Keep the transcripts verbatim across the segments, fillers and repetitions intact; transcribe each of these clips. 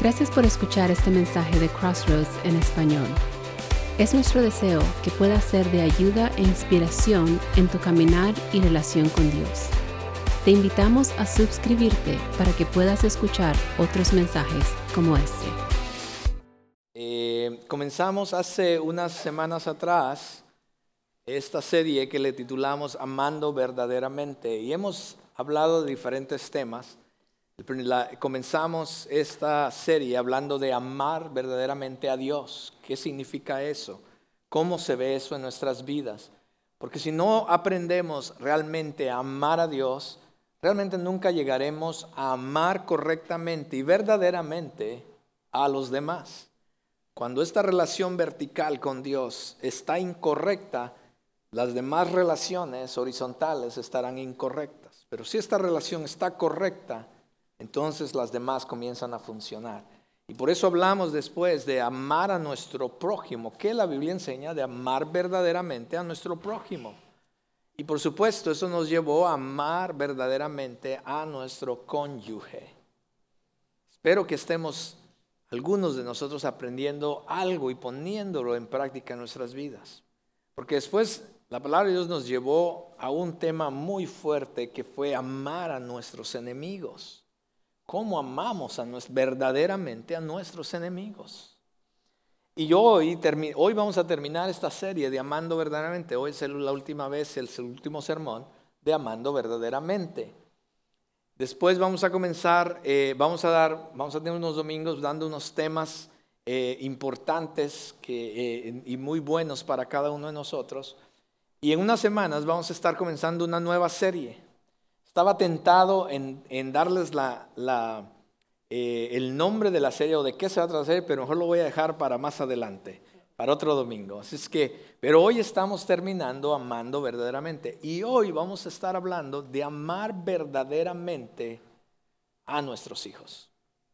Gracias por escuchar este mensaje de Crossroads en español. Es nuestro deseo que pueda ser de ayuda e inspiración en tu caminar y relación con Dios. Te invitamos a suscribirte para que puedas escuchar otros mensajes como este. Eh, comenzamos hace unas semanas atrás esta serie que le titulamos Amando Verdaderamente y hemos hablado de diferentes temas. La, comenzamos esta serie hablando de amar verdaderamente a Dios. ¿Qué significa eso? ¿Cómo se ve eso en nuestras vidas? Porque si no aprendemos realmente a amar a Dios, realmente nunca llegaremos a amar correctamente y verdaderamente a los demás. Cuando esta relación vertical con Dios está incorrecta, las demás relaciones horizontales estarán incorrectas. Pero si esta relación está correcta, entonces las demás comienzan a funcionar. Y por eso hablamos después de amar a nuestro prójimo, que la Biblia enseña de amar verdaderamente a nuestro prójimo. Y por supuesto eso nos llevó a amar verdaderamente a nuestro cónyuge. Espero que estemos algunos de nosotros aprendiendo algo y poniéndolo en práctica en nuestras vidas. Porque después la palabra de Dios nos llevó a un tema muy fuerte que fue amar a nuestros enemigos. ¿Cómo amamos a nuestro, verdaderamente a nuestros enemigos? Y hoy, termi, hoy vamos a terminar esta serie de Amando Verdaderamente. Hoy es la última vez, el, el último sermón de Amando Verdaderamente. Después vamos a comenzar, eh, vamos a dar, vamos a tener unos domingos dando unos temas eh, importantes que, eh, y muy buenos para cada uno de nosotros. Y en unas semanas vamos a estar comenzando una nueva serie. Estaba tentado en, en darles la, la, eh, el nombre de la serie o de qué se va a tratar la serie, pero mejor lo voy a dejar para más adelante, para otro domingo. Así es que, pero hoy estamos terminando amando verdaderamente. Y hoy vamos a estar hablando de amar verdaderamente a nuestros hijos.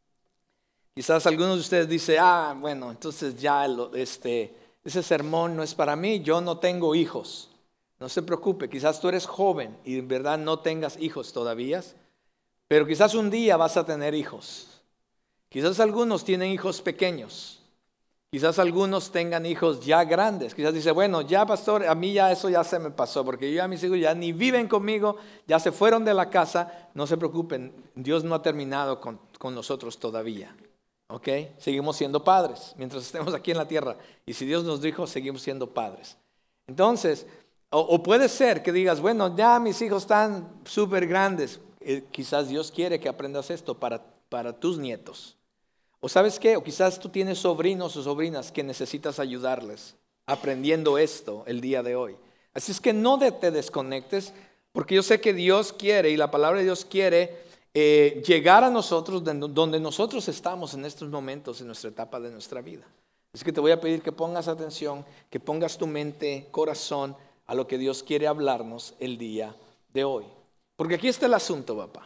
Quizás algunos de ustedes dicen, ah, bueno, entonces ya lo, este, ese sermón no es para mí, yo no tengo hijos. No se preocupe, quizás tú eres joven y en verdad no tengas hijos todavía, pero quizás un día vas a tener hijos. Quizás algunos tienen hijos pequeños, quizás algunos tengan hijos ya grandes. Quizás dice, bueno, ya pastor, a mí ya eso ya se me pasó, porque yo ya mis hijos ya ni viven conmigo, ya se fueron de la casa. No se preocupen, Dios no ha terminado con, con nosotros todavía. ¿Ok? Seguimos siendo padres mientras estemos aquí en la tierra. Y si Dios nos dijo, seguimos siendo padres. Entonces, O, o puede ser que digas, bueno, ya mis hijos están súper grandes. Eh, quizás Dios quiere que aprendas esto para, para tus nietos. O sabes qué, o quizás tú tienes sobrinos o sobrinas que necesitas ayudarles aprendiendo esto el día de hoy. Así es que no te desconectes, porque yo sé que Dios quiere y la palabra de Dios quiere eh, llegar a nosotros donde nosotros estamos en estos momentos, en nuestra etapa de nuestra vida. Así que te voy a pedir que pongas atención, que pongas tu mente, corazón, a lo que Dios quiere hablarnos el día de hoy. Porque aquí está el asunto, papá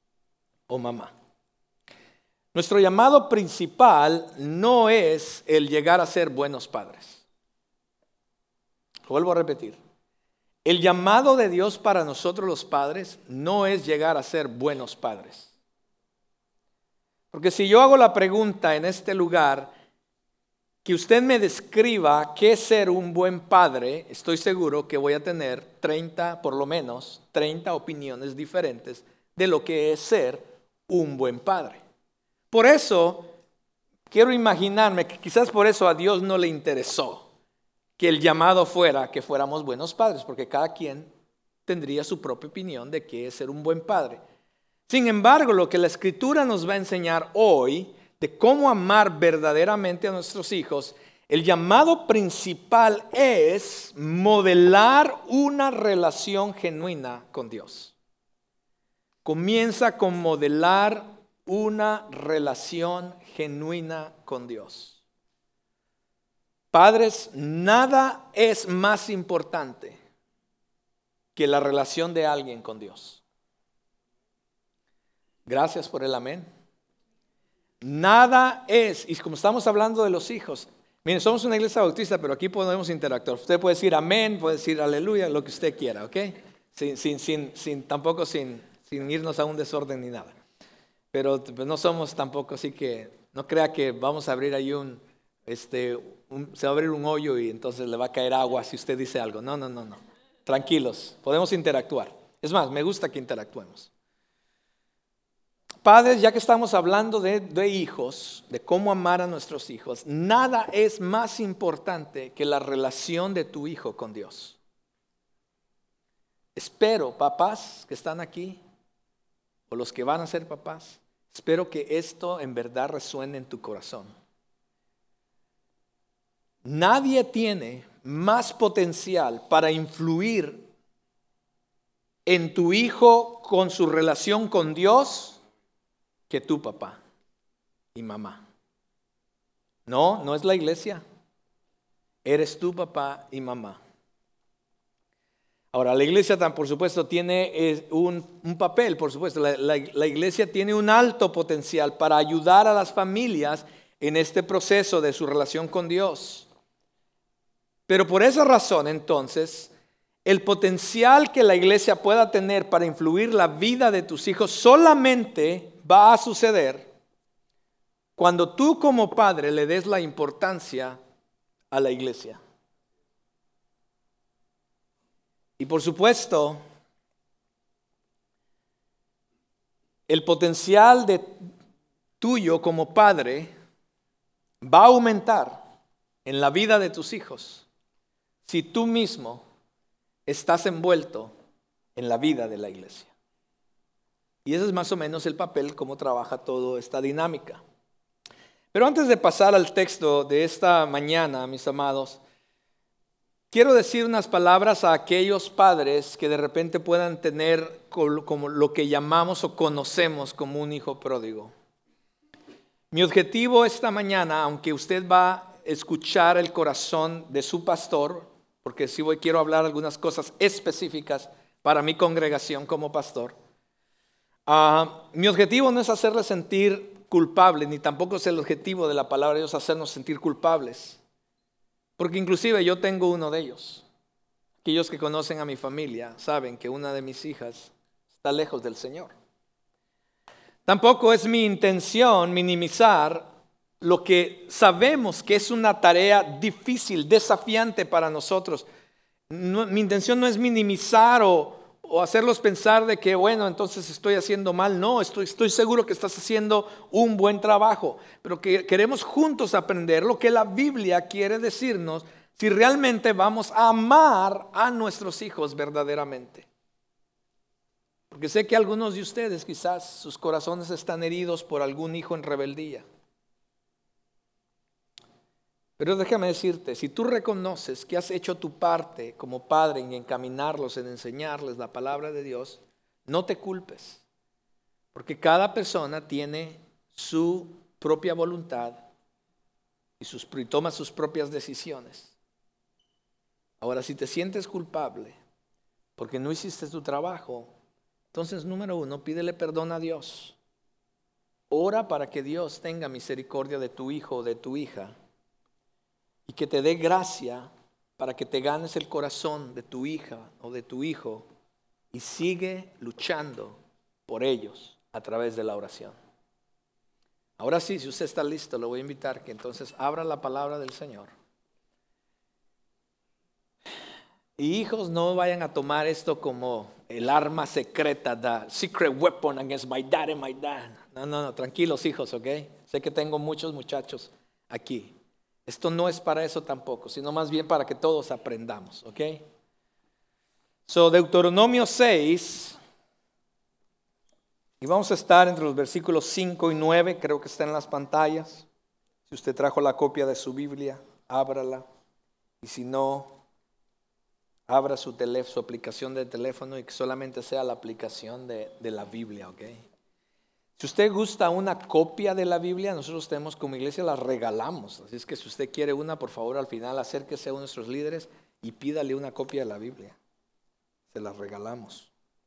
o mamá. Nuestro llamado principal no es el llegar a ser buenos padres. Lo vuelvo a repetir. El llamado de Dios para nosotros los padres no es llegar a ser buenos padres. Porque si yo hago la pregunta en este lugar, que usted me describa qué es ser un buen padre, estoy seguro que voy a tener treinta, por lo menos, treinta opiniones diferentes de lo que es ser un buen padre. Por eso, quiero imaginarme que quizás por eso a Dios no le interesó que el llamado fuera que fuéramos buenos padres, porque cada quien tendría su propia opinión de qué es ser un buen padre. Sin embargo, lo que la Escritura nos va a enseñar hoy de cómo amar verdaderamente a nuestros hijos, el llamado principal es modelar una relación genuina con Dios. Comienza con modelar una relación genuina con Dios. Padres, nada es más importante que la relación de alguien con Dios. Gracias por el amén. Nada es, y como estamos hablando de los hijos, miren, somos una iglesia bautista, pero aquí podemos interactuar. Usted puede decir amén, puede decir aleluya, lo que usted quiera, ¿ok? Sin, sin, sin, sin, tampoco sin, sin irnos a un desorden ni nada. Pero pues, no somos tampoco así que no crea que vamos a abrir ahí un, este, un, se va a abrir un hoyo y entonces le va a caer agua si usted dice algo. No, no, no, no. Tranquilos, podemos interactuar. Es más, me gusta que interactuemos. Padres, ya que estamos hablando de, de hijos, de cómo amar a nuestros hijos, nada es más importante que la relación de tu hijo con Dios. Espero, papás que están aquí, o los que van a ser papás, espero que esto en verdad resuene en tu corazón. Nadie tiene más potencial para influir en tu hijo con su relación con Dios que tu papá y mamá. No, no es la iglesia. Eres tu papá y mamá. Ahora, la iglesia, por supuesto, tiene un, un papel, por supuesto. La, la, la iglesia tiene un alto potencial para ayudar a las familias en este proceso de su relación con Dios. Pero por esa razón, entonces, el potencial que la iglesia pueda tener para influir la vida de tus hijos solamente va a suceder cuando tú como padre le des la importancia a la iglesia. Y por supuesto, el potencial de tuyo como padre va a aumentar en la vida de tus hijos si tú mismo estás envuelto en la vida de la iglesia. Y ese es más o menos el papel, cómo trabaja toda esta dinámica. Pero antes de pasar al texto de esta mañana, mis amados, quiero decir unas palabras a aquellos padres que de repente puedan tener como lo que llamamos o conocemos como un hijo pródigo. Mi objetivo esta mañana, aunque usted va a escuchar el corazón de su pastor, porque sí voy, quiero hablar algunas cosas específicas para mi congregación como pastor. Uh, mi objetivo no es hacerles sentir culpables, ni tampoco es el objetivo de la palabra de Dios hacernos sentir culpables. Porque inclusive yo tengo uno de ellos. Aquellos que conocen a mi familia saben que una de mis hijas está lejos del Señor. Tampoco es mi intención minimizar lo que sabemos que es una tarea difícil, desafiante para nosotros. No, mi intención no es minimizar o, o hacerlos pensar de que, bueno, entonces estoy haciendo mal. No, estoy, estoy seguro que estás haciendo un buen trabajo. Pero que queremos juntos aprender lo que la Biblia quiere decirnos si realmente vamos a amar a nuestros hijos verdaderamente. Porque sé que algunos de ustedes quizás sus corazones están heridos por algún hijo en rebeldía. Pero déjame decirte, si tú reconoces que has hecho tu parte como padre en encaminarlos, en enseñarles la palabra de Dios, no te culpes. Porque cada persona tiene su propia voluntad y, sus, y toma sus propias decisiones. Ahora, si te sientes culpable porque no hiciste tu trabajo, entonces, número uno, pídele perdón a Dios. Ora para que Dios tenga misericordia de tu hijo o de tu hija y que te dé gracia para que te ganes el corazón de tu hija o de tu hijo y sigue luchando por ellos a través de la oración. Ahora sí, si usted está listo, lo voy a invitar que entonces abra la palabra del Señor. Y hijos, no vayan a tomar esto como el arma secreta, the secret weapon against my dad and my dad. No, no, no, tranquilos hijos, ¿ok? Sé que tengo muchos muchachos aquí. Esto no es para eso tampoco, sino más bien para que todos aprendamos, ¿ok? So, Deuteronomio seis, y vamos a estar entre los versículos cinco y nueve, creo que está en las pantallas. Si usted trajo la copia de su Biblia, ábrala. Y si no, abra su teléfono, su aplicación de teléfono y que solamente sea la aplicación de, de la Biblia, ¿ok? Si usted gusta una copia de la Biblia, nosotros tenemos como iglesia, la regalamos. Así es que si usted quiere una, por favor, al final acérquese a uno de nuestros líderes y pídale una copia de la Biblia. Se la regalamos.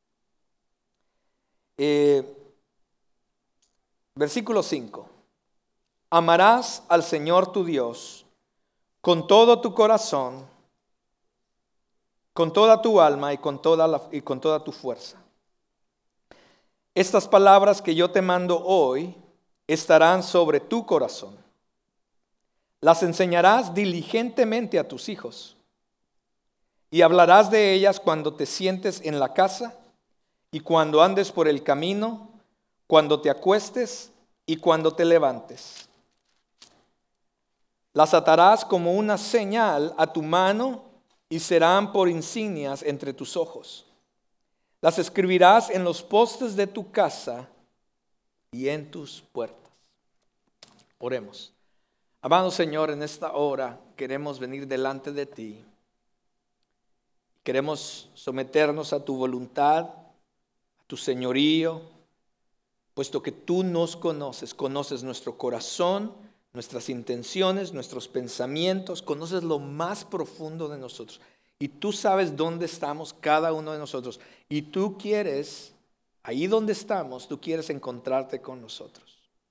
Eh, versículo cinco. Amarás al Señor tu Dios con todo tu corazón, con toda tu alma y con toda, la, y con toda tu fuerza. Estas palabras que yo te mando hoy estarán sobre tu corazón. Las enseñarás diligentemente a tus hijos y hablarás de ellas cuando te sientes en la casa y cuando andes por el camino, cuando te acuestes y cuando te levantes. Las atarás como una señal a tu mano y serán por insignias entre tus ojos. Las escribirás en los postes de tu casa y en tus puertas. Oremos. Amado Señor, en esta hora queremos venir delante de ti. Queremos someternos a tu voluntad, a tu señorío, puesto que tú nos conoces, conoces nuestro corazón, nuestras intenciones, nuestros pensamientos, conoces lo más profundo de nosotros. Y tú sabes dónde estamos cada uno de nosotros. Y tú quieres, ahí donde estamos, tú quieres encontrarte con nosotros.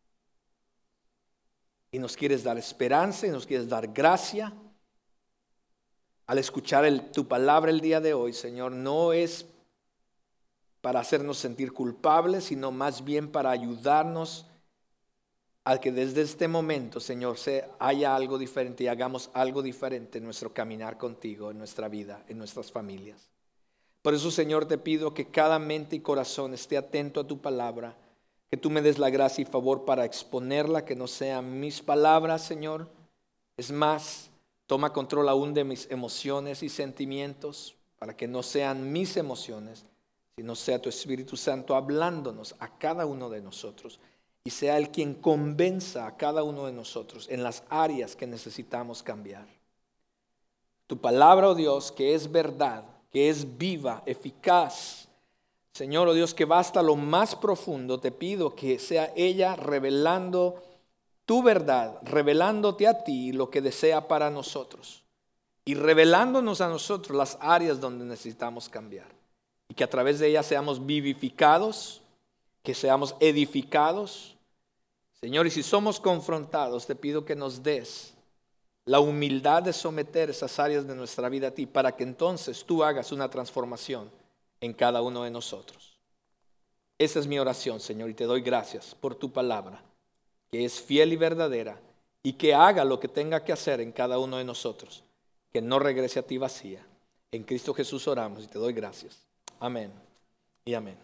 Y nos quieres dar esperanza y nos quieres dar gracia. Al escuchar el, tu palabra el día de hoy, Señor, no es para hacernos sentir culpables, sino más bien para ayudarnos a que desde este momento, Señor, se haya algo diferente y hagamos algo diferente en nuestro caminar contigo, en nuestra vida, en nuestras familias. Por eso, Señor, te pido que cada mente y corazón esté atento a tu palabra, que tú me des la gracia y favor para exponerla, que no sean mis palabras, Señor. Es más, toma control aún de mis emociones y sentimientos, para que no sean mis emociones, sino sea tu Espíritu Santo hablándonos a cada uno de nosotros. Y sea Él quien convenza a cada uno de nosotros en las áreas que necesitamos cambiar. Tu palabra, oh Dios, que es verdad, que es viva, eficaz. Señor, oh Dios, que va hasta lo más profundo, te pido que sea ella revelando tu verdad, revelándote a ti lo que desea para nosotros. Y revelándonos a nosotros las áreas donde necesitamos cambiar. Y que a través de ella seamos vivificados, que seamos edificados. Señor, y si somos confrontados, te pido que nos des la humildad de someter esas áreas de nuestra vida a ti, para que entonces tú hagas una transformación en cada uno de nosotros. Esa es mi oración, Señor, y te doy gracias por tu palabra, que es fiel y verdadera, y que haga lo que tenga que hacer en cada uno de nosotros, que no regrese a ti vacía. En Cristo Jesús oramos y te doy gracias. Amén y amén.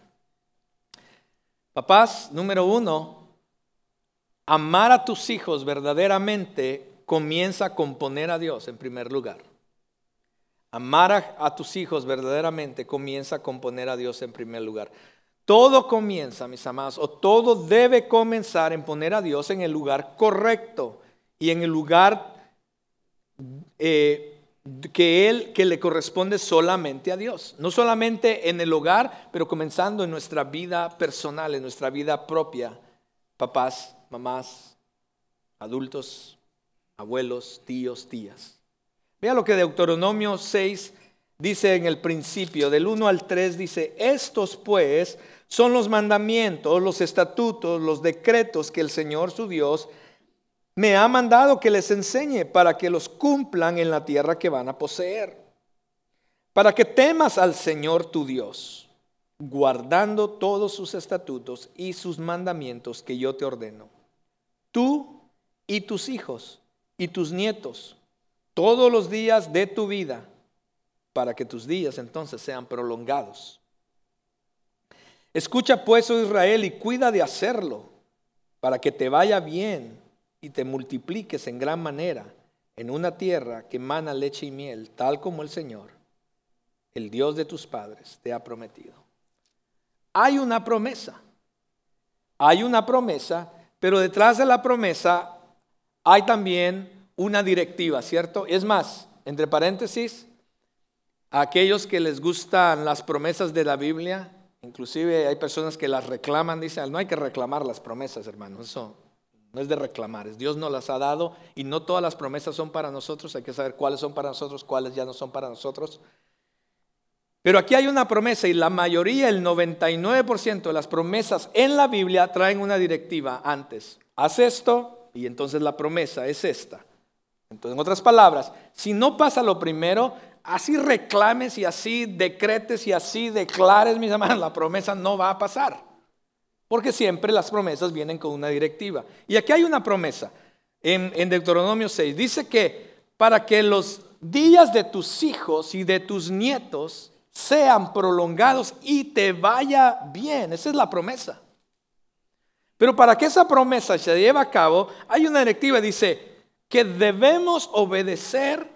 Papás, número uno, amar a tus hijos verdaderamente comienza con poner a Dios en primer lugar. Amar a, a tus hijos verdaderamente comienza con poner a Dios en primer lugar. Todo comienza, mis amados, o todo debe comenzar en poner a Dios en el lugar correcto y en el lugar eh, que Él, que le corresponde solamente a Dios. No solamente en el hogar, pero comenzando en nuestra vida personal, en nuestra vida propia. Papás, mamás, adultos, abuelos, tíos, tías. Vea lo que Deuteronomio seis dice en el principio, del uno al tres dice: estos pues son los mandamientos, los estatutos, los decretos que el Señor su Dios me ha mandado que les enseñe para que los cumplan en la tierra que van a poseer. Para que temas al Señor tu Dios, guardando todos sus estatutos y sus mandamientos que yo te ordeno. Tú y tus hijos y tus nietos, todos los días de tu vida, para que tus días entonces sean prolongados. Escucha pues, oh Israel, y cuida de hacerlo, para que te vaya bien y te multipliques en gran manera en una tierra que emana leche y miel, tal como el Señor, el Dios de tus padres, te ha prometido. Hay una promesa, hay una promesa, pero detrás de la promesa hay también una directiva, ¿cierto? Es más, entre paréntesis, a aquellos que les gustan las promesas de la Biblia, inclusive hay personas que las reclaman, dicen, no hay que reclamar las promesas, hermanos, eso no es de reclamar, es Dios nos las ha dado y no todas las promesas son para nosotros, hay que saber cuáles son para nosotros, cuáles ya no son para nosotros. Pero aquí hay una promesa y la mayoría, el noventa y nueve por ciento de las promesas en la Biblia traen una directiva antes. Haz esto y entonces la promesa es esta. Entonces, en otras palabras, si no pasa lo primero, así reclames y así decretes y así declares, mis hermanos, la promesa no va a pasar. porque siempre las promesas vienen con una directiva. Y aquí hay una promesa en, en Deuteronomio seis. Dice que para que los días de tus hijos y de tus nietos sean prolongados y te vaya bien. Esa es la promesa. Pero para que esa promesa se lleve a cabo, hay una directiva, dice que debemos obedecer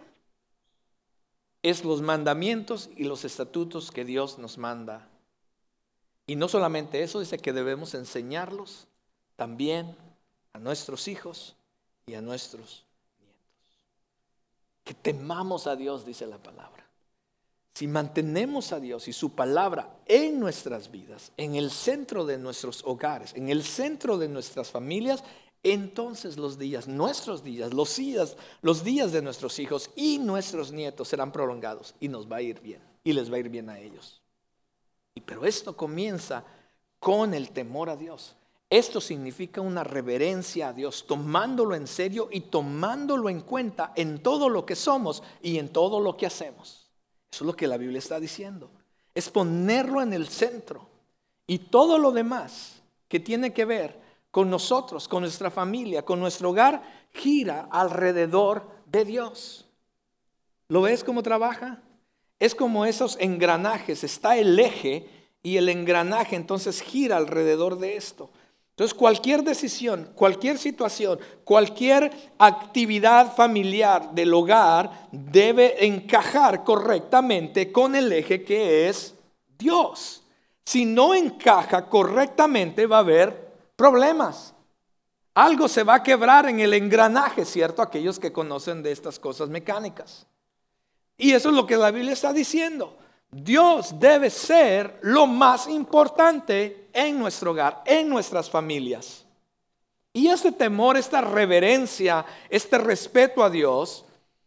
es los mandamientos y los estatutos que Dios nos manda. Y no solamente eso, dice que debemos enseñarlos también a nuestros hijos y a nuestros nietos. Que temamos a Dios, dice la palabra. Si mantenemos a Dios y su palabra en nuestras vidas, en el centro de nuestros hogares, en el centro de nuestras familias, entonces los días, nuestros días, los días, los días de nuestros hijos y nuestros nietos serán prolongados y nos va a ir bien y les va a ir bien a ellos. Y pero esto comienza con el temor a Dios. Esto significa una reverencia a Dios, tomándolo en serio y tomándolo en cuenta en todo lo que somos y en todo lo que hacemos. Eso es lo que la Biblia está diciendo. Es ponerlo en el centro. Y todo lo demás que tiene que ver con nosotros, con nuestra familia, con nuestro hogar, gira alrededor de Dios. ¿Lo ves cómo trabaja? Es como esos engranajes. Está el eje y el engranaje entonces gira alrededor de esto. Entonces cualquier decisión, cualquier situación, cualquier actividad familiar del hogar debe encajar correctamente con el eje que es Dios. Si no encaja correctamente va a haber problemas. Algo se va a quebrar en el engranaje, ¿cierto? Aquellos que conocen de estas cosas mecánicas. Y eso es lo que la Biblia está diciendo. Dios debe ser lo más importante en nuestro hogar, en nuestras familias. Y este temor, esta reverencia, este respeto a Dios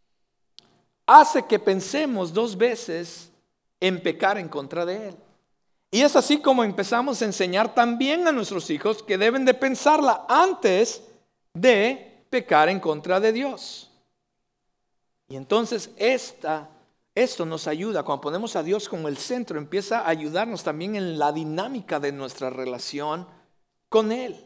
hace que pensemos dos veces en pecar en contra de Él. Y es así como empezamos a enseñar también a nuestros hijos que deben de pensarla antes de pecar en contra de Dios. Y entonces esta Esto nos ayuda, cuando ponemos a Dios como el centro, empieza a ayudarnos también en la dinámica de nuestra relación con Él.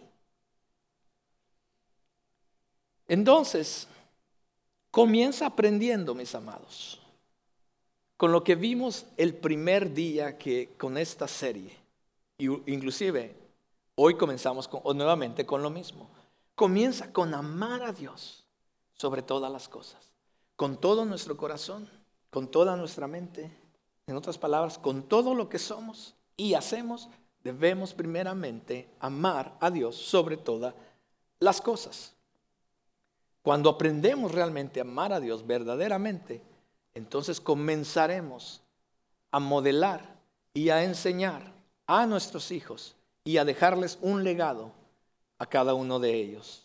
Entonces, comienza aprendiendo, mis amados, con lo que vimos el primer día que con esta serie. Y inclusive, hoy comenzamos con, o nuevamente con lo mismo. Comienza con amar a Dios sobre todas las cosas, con todo nuestro corazón, con toda nuestra mente, en otras palabras, con todo lo que somos y hacemos, debemos primeramente amar a Dios sobre todas las cosas. Cuando aprendemos realmente a amar a Dios verdaderamente, entonces comenzaremos a modelar y a enseñar a nuestros hijos y a dejarles un legado a cada uno de ellos.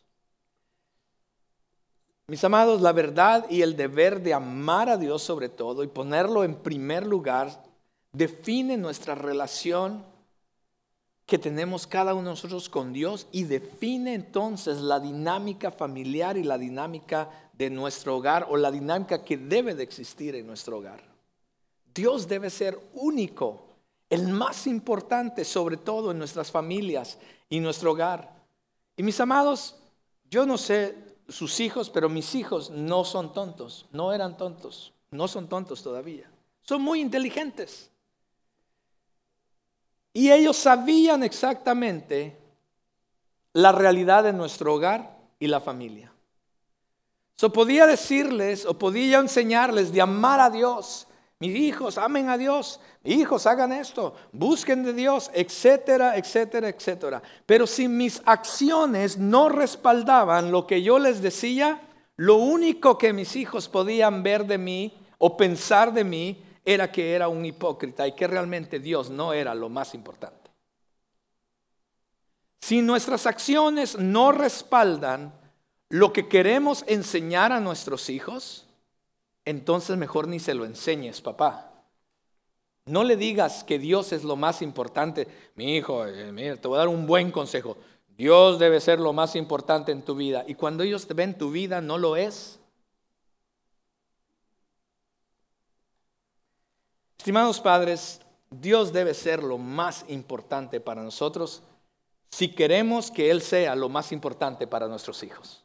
Mis amados, la verdad y el deber de amar a Dios sobre todo y ponerlo en primer lugar define nuestra relación que tenemos cada uno de nosotros con Dios y define entonces la dinámica familiar y la dinámica de nuestro hogar o la dinámica que debe de existir en nuestro hogar. Dios debe ser único, el más importante sobre todo en nuestras familias y nuestro hogar. Y mis amados, yo no sé sus hijos, pero mis hijos no son tontos, no eran tontos, no son tontos todavía. Son muy inteligentes. Y ellos sabían exactamente la realidad de nuestro hogar y la familia. So, podía decirles o podía enseñarles de amar a Dios. Mis hijos, amen a Dios. Mis hijos, hagan esto. Busquen de Dios, etcétera, etcétera, etcétera. Pero si mis acciones no respaldaban lo que yo les decía, lo único que mis hijos podían ver de mí o pensar de mí era que era un hipócrita y que realmente Dios no era lo más importante. Si nuestras acciones no respaldan lo que queremos enseñar a nuestros hijos, entonces mejor ni se lo enseñes, papá. No le digas que Dios es lo más importante. Mi hijo, eh, mira, te voy a dar un buen consejo. Dios debe ser lo más importante en tu vida. Y cuando ellos te ven tu vida, no lo es. Estimados padres, Dios debe ser lo más importante para nosotros. si queremos que Él sea lo más importante para nuestros hijos.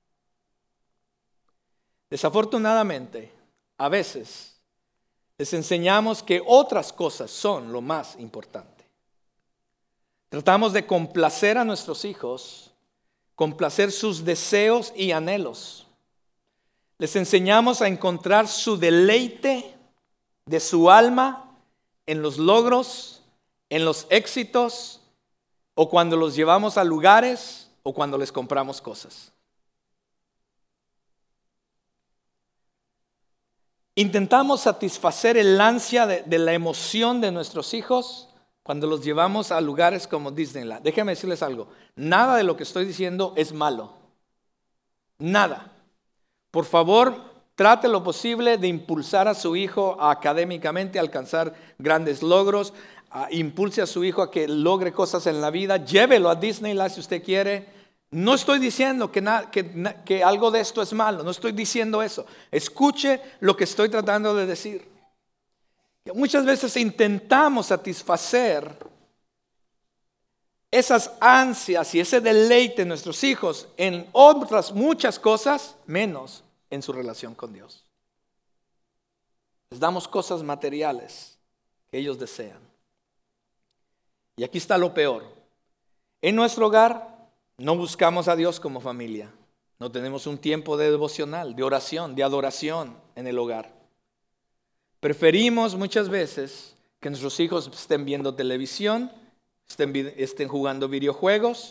Desafortunadamente, a veces les enseñamos que otras cosas son lo más importante. Tratamos de complacer a nuestros hijos, complacer sus deseos y anhelos. Les enseñamos a encontrar su deleite de su alma en los logros, en los éxitos, o cuando los llevamos a lugares, o cuando les compramos cosas. Intentamos satisfacer el ansia de, de la emoción de nuestros hijos cuando los llevamos a lugares como Disneyland. Déjenme decirles algo, nada de lo que estoy diciendo es malo. Nada. Por favor, trate lo posible de impulsar a su hijo académicamente a alcanzar grandes logros. Uh, impulse a su hijo a que logre cosas en la vida. Llévelo a Disneyland si usted quiere. No estoy diciendo que, na, que, na, que algo de esto es malo. No estoy diciendo eso. Escuche lo que estoy tratando de decir. Que muchas veces intentamos satisfacer esas ansias y ese deleite de nuestros hijos en otras muchas cosas, menos en su relación con Dios. Les damos cosas materiales que ellos desean. Y aquí está lo peor. En nuestro hogar no buscamos a Dios como familia. No tenemos un tiempo de devocional, de oración, de adoración en el hogar. Preferimos muchas veces que nuestros hijos estén viendo televisión, estén, estén jugando videojuegos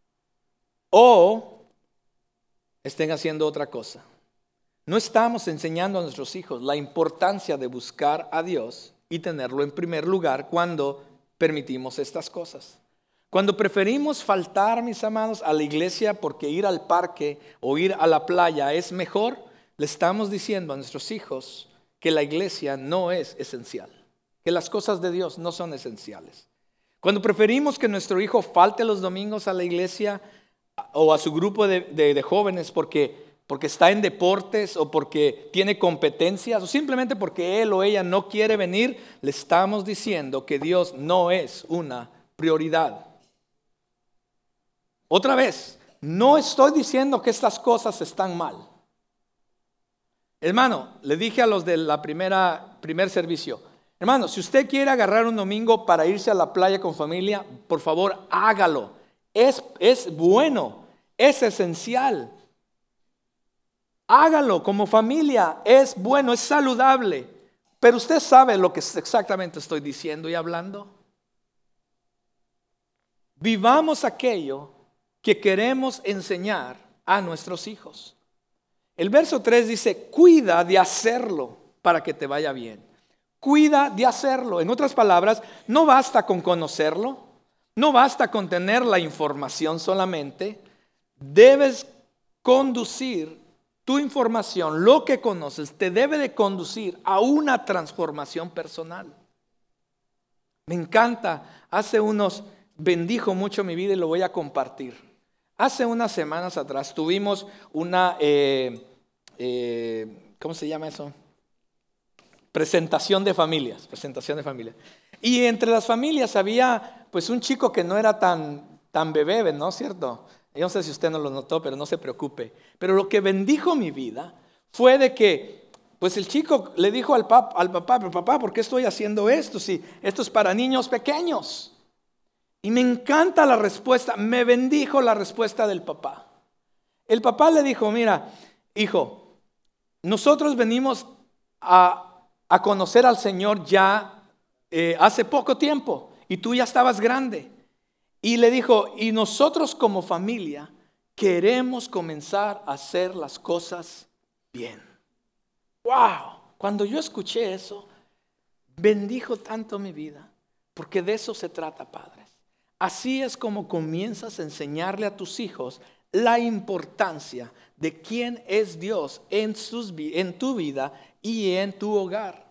o estén haciendo otra cosa. No estamos enseñando a nuestros hijos la importancia de buscar a Dios y tenerlo en primer lugar cuando permitimos estas cosas. Cuando preferimos faltar, mis amados, a la iglesia porque ir al parque o ir a la playa es mejor, le estamos diciendo a nuestros hijos que la iglesia no es esencial, que las cosas de Dios no son esenciales. Cuando preferimos que nuestro hijo falte los domingos a la iglesia o a su grupo de, de, de jóvenes porque, porque está en deportes o porque tiene competencias o simplemente porque él o ella no quiere venir, le estamos diciendo que Dios no es una prioridad. Otra vez, no estoy diciendo que estas cosas están mal. Hermano, le dije a los de la primera primer servicio, hermano, si usted quiere agarrar un domingo para irse a la playa con familia, por favor, hágalo. Es, es bueno, es esencial. Hágalo como familia, es bueno, es saludable. Pero usted sabe lo que exactamente estoy diciendo y hablando. Vivamos aquello que queremos enseñar a nuestros hijos. El verso tres dice, cuida de hacerlo para que te vaya bien. Cuida de hacerlo. En otras palabras, no basta con conocerlo, no basta con tener la información solamente. Debes conducir tu información, lo que conoces, te debe de conducir a una transformación personal. Me encanta, hace unos, bendijo mucho mi vida y lo voy a compartir. Hace unas semanas atrás tuvimos una, eh, eh, ¿cómo se llama eso? Presentación de familias, presentación de familias. Y entre las familias había pues un chico que no era tan, tan bebé, ¿no es cierto? Yo no sé si usted no lo notó, pero no se preocupe. Pero lo que bendijo mi vida fue de que pues el chico le dijo al, pap, al papá, pero papá, ¿por qué estoy haciendo esto? Si esto es para niños pequeños. Y me encanta la respuesta, me bendijo la respuesta del papá. El papá le dijo, mira, hijo, nosotros venimos a, a conocer al Señor ya eh, hace poco tiempo y tú ya estabas grande. Y le dijo, y nosotros como familia queremos comenzar a hacer las cosas bien. ¡Wow! Cuando yo escuché eso, bendijo tanto mi vida, porque de eso se trata, padres. Así es como comienzas a enseñarle a tus hijos la importancia de quién es Dios en, sus, en tu vida y en tu hogar.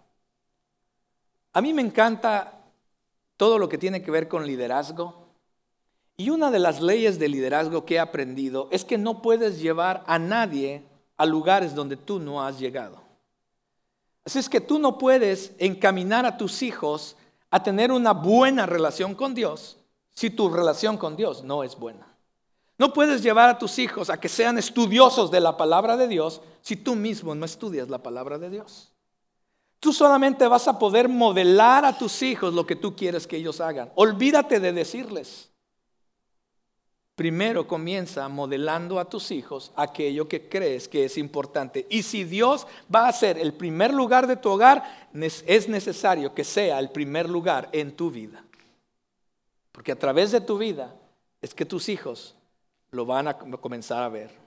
A mí me encanta todo lo que tiene que ver con liderazgo. Y una de las leyes de liderazgo que he aprendido es que no puedes llevar a nadie a lugares donde tú no has llegado. Así es que tú no puedes encaminar a tus hijos a tener una buena relación con Dios si tu relación con Dios no es buena. No puedes llevar a tus hijos a que sean estudiosos de la palabra de Dios si tú mismo no estudias la palabra de Dios. Tú solamente vas a poder modelar a tus hijos lo que tú quieres que ellos hagan. Olvídate de decirles. Primero comienza modelando a tus hijos aquello que crees que es importante. Y si Dios va a ser el primer lugar de tu hogar, es necesario que sea el primer lugar en tu vida. Porque a través de tu vida es que tus hijos lo van a comenzar a ver.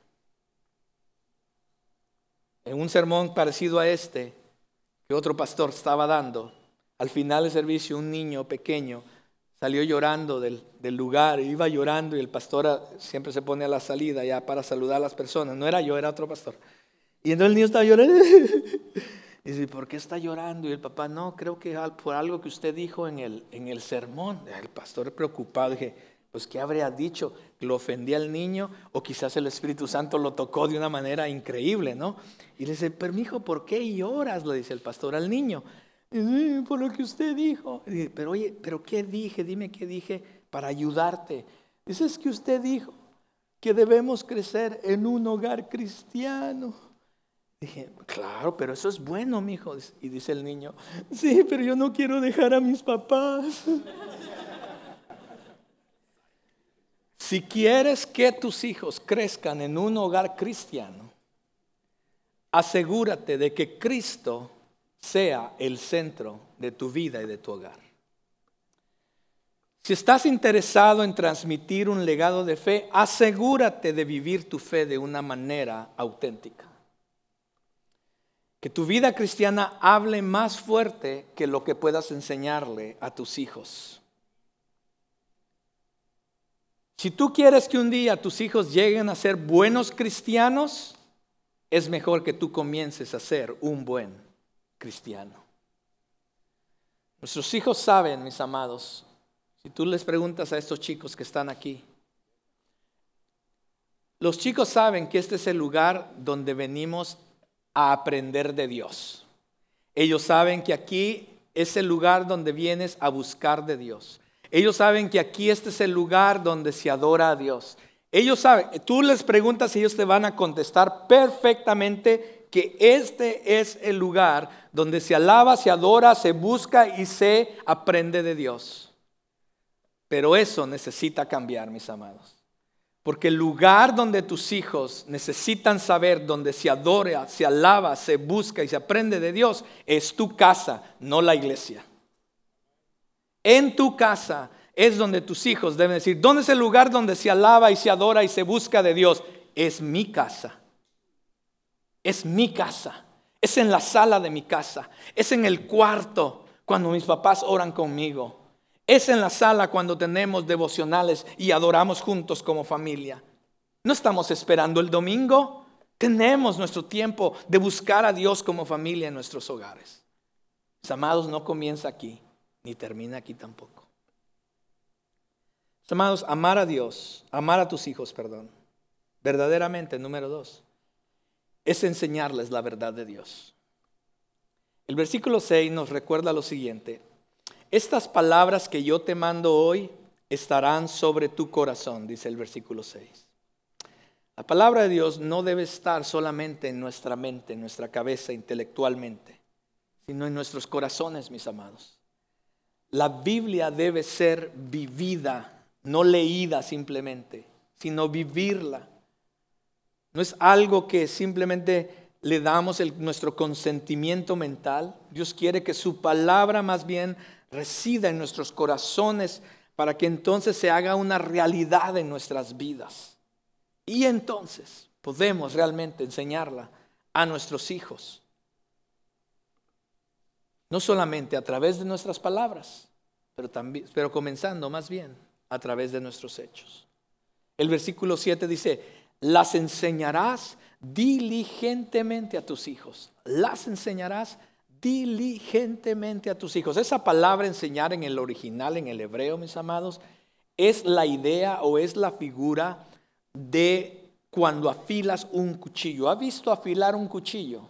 En un sermón parecido a este, que otro pastor estaba dando, al final del servicio un niño pequeño salió llorando del, del lugar, iba llorando y el pastor siempre se pone a la salida ya para saludar a las personas. No era yo, era otro pastor. Y entonces el niño estaba llorando. Y dice, ¿por qué está llorando? Y el papá, no, creo que por algo que usted dijo en el, en el sermón. El pastor preocupado, dije, pues ¿qué habría dicho? ¿Que lo ofendía al niño? O quizás el Espíritu Santo lo tocó de una manera increíble, ¿no? Y le dice, pero mijo, ¿por qué lloras? Le dice el pastor al niño. Y dice, por lo que usted dijo. Y dice, pero oye, ¿pero qué dije? Dime qué dije para ayudarte. Dice, es que usted dijo que debemos crecer en un hogar cristiano. Dije, claro, pero eso es bueno, mijo. Y dice el niño, sí, pero yo no quiero dejar a mis papás. Si quieres que tus hijos crezcan en un hogar cristiano, asegúrate de que Cristo sea el centro de tu vida y de tu hogar. Si estás interesado en transmitir un legado de fe, asegúrate de vivir tu fe de una manera auténtica. Que tu vida cristiana hable más fuerte que lo que puedas enseñarle a tus hijos. Si tú quieres que un día tus hijos lleguen a ser buenos cristianos, es mejor que tú comiences a ser un buen cristiano. Nuestros hijos saben, mis amados, si tú les preguntas a estos chicos que están aquí, los chicos saben que este es el lugar donde venimos a aprender de Dios. Ellos saben que aquí es el lugar donde vienes a buscar de Dios. Ellos saben que aquí este es el lugar donde se adora a Dios. Ellos saben, tú les preguntas y ellos te van a contestar perfectamente que este es el lugar donde se alaba, se adora, se busca y se aprende de Dios. Pero eso necesita cambiar, mis amados. Porque el lugar donde tus hijos necesitan saber, donde se adora, se alaba, se busca y se aprende de Dios, es tu casa, no la iglesia. En tu casa es donde tus hijos deben decir, ¿dónde es el lugar donde se alaba y se adora y se busca de Dios? Es mi casa. Es mi casa. Es en la sala de mi casa. Es en el cuarto cuando mis papás oran conmigo. Es en la sala cuando tenemos devocionales y adoramos juntos como familia. No estamos esperando el domingo. Tenemos nuestro tiempo de buscar a Dios como familia en nuestros hogares. Mis amados, no comienza aquí, ni termina aquí tampoco. Mis amados, amar a Dios, amar a tus hijos, perdón, verdaderamente, número dos, es enseñarles la verdad de Dios. El versículo seis nos recuerda lo siguiente. Estas palabras que yo te mando hoy estarán sobre tu corazón, dice el versículo seis. La palabra de Dios no debe estar solamente en nuestra mente, en nuestra cabeza, intelectualmente, sino en nuestros corazones, mis amados. La Biblia debe ser vivida, no leída simplemente, sino vivirla. No es algo que simplemente le damos el, nuestro consentimiento mental. Dios quiere que su palabra más bien resida en nuestros corazones para que entonces se haga una realidad en nuestras vidas. Y entonces podemos realmente enseñarla a nuestros hijos. No solamente a través de nuestras palabras, pero, también, pero comenzando más bien a través de nuestros hechos. El versículo siete dice, las enseñarás diligentemente a tus hijos. Las enseñarás diligentemente a tus hijos. Esa palabra enseñar en el original, en el hebreo, mis amados, es la idea o es la figura de cuando afilas un cuchillo. ¿Ha visto afilar un cuchillo?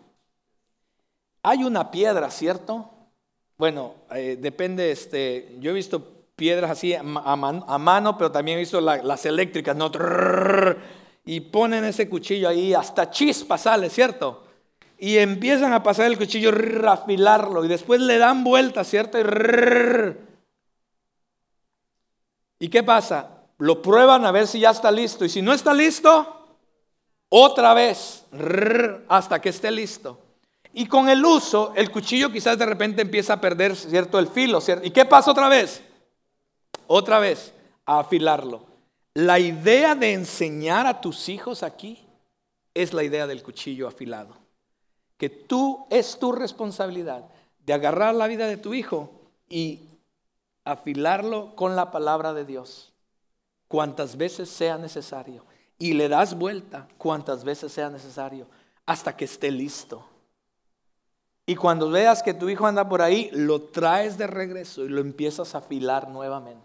Hay una piedra, ¿cierto? Bueno, eh, depende, este, yo he visto piedras así a, man, a mano, pero también he visto la, las eléctricas, ¿no? Y ponen ese cuchillo ahí, hasta chispa sale, ¿cierto? Y empiezan a pasar el cuchillo, a afilarlo, y después le dan vuelta, ¿cierto? Y, ¿Y qué pasa? Lo prueban a ver si ya está listo, y si no está listo, otra vez, hasta que esté listo. Y con el uso, el cuchillo quizás de repente empieza a perder, ¿cierto? El filo, ¿cierto? ¿Y qué pasa otra vez? Otra vez, a afilarlo. La idea de enseñar a tus hijos aquí es la idea del cuchillo afilado. Que tú, es tu responsabilidad de agarrar la vida de tu hijo y afilarlo con la palabra de Dios, cuantas veces sea necesario. Y le das vuelta cuantas veces sea necesario, hasta que esté listo. Y cuando veas que tu hijo anda por ahí, lo traes de regreso y lo empiezas a afilar nuevamente.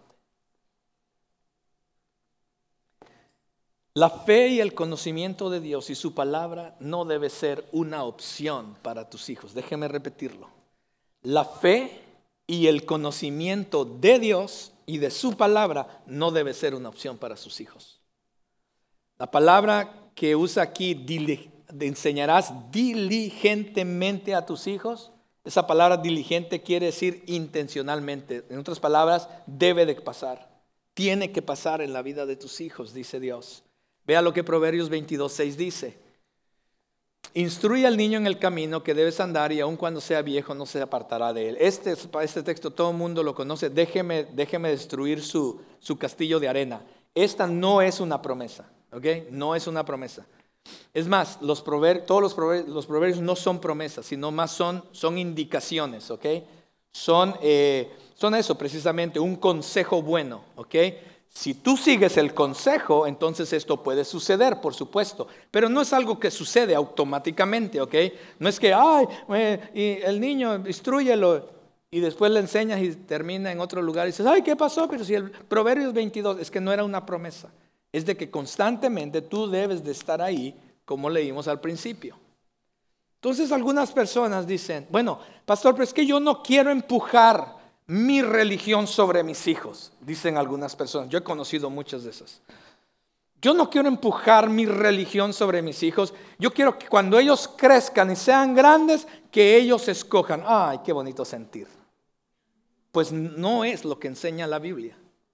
La fe y el conocimiento de Dios y su palabra no debe ser una opción para tus hijos. Déjeme repetirlo. La fe y el conocimiento de Dios y de su palabra no debe ser una opción para sus hijos. La palabra que usa aquí, enseñarás diligentemente a tus hijos. Esa palabra diligente quiere decir intencionalmente. En otras palabras, debe de pasar. Tiene que pasar en la vida de tus hijos, dice Dios. Vea lo que Proverbios veintidós seis dice. Instruye al niño en el camino que debes andar y aun cuando sea viejo no se apartará de él. Este, este texto todo el mundo lo conoce. Déjeme, déjeme destruir su, su castillo de arena. Esta no es una promesa, ¿ok? No es una promesa. Es más, los proverbios, todos los proverbios, los proverbios no son promesas, sino más son, son indicaciones, ¿ok? Son, eh, son eso precisamente, un consejo bueno, ¿ok? Si tú sigues el consejo, entonces esto puede suceder, por supuesto. Pero no es algo que sucede automáticamente, ¿ok? No es que, ay, eh, y el niño, instrúyelo, y después le enseñas y termina en otro lugar y dices, ay, ¿qué pasó? Pero si el Proverbios veintidós, es que no era una promesa. Es de que constantemente tú debes de estar ahí, como leímos al principio. Entonces algunas personas dicen, bueno, pastor, pero es que yo no quiero empujar mi religión sobre mis hijos, dicen algunas personas. Yo he conocido muchas de esas. Yo no quiero empujar mi religión sobre mis hijos. Yo quiero que cuando ellos crezcan y sean grandes, que ellos escojan. Ay, qué bonito sentir. Pues no es lo que enseña la Biblia.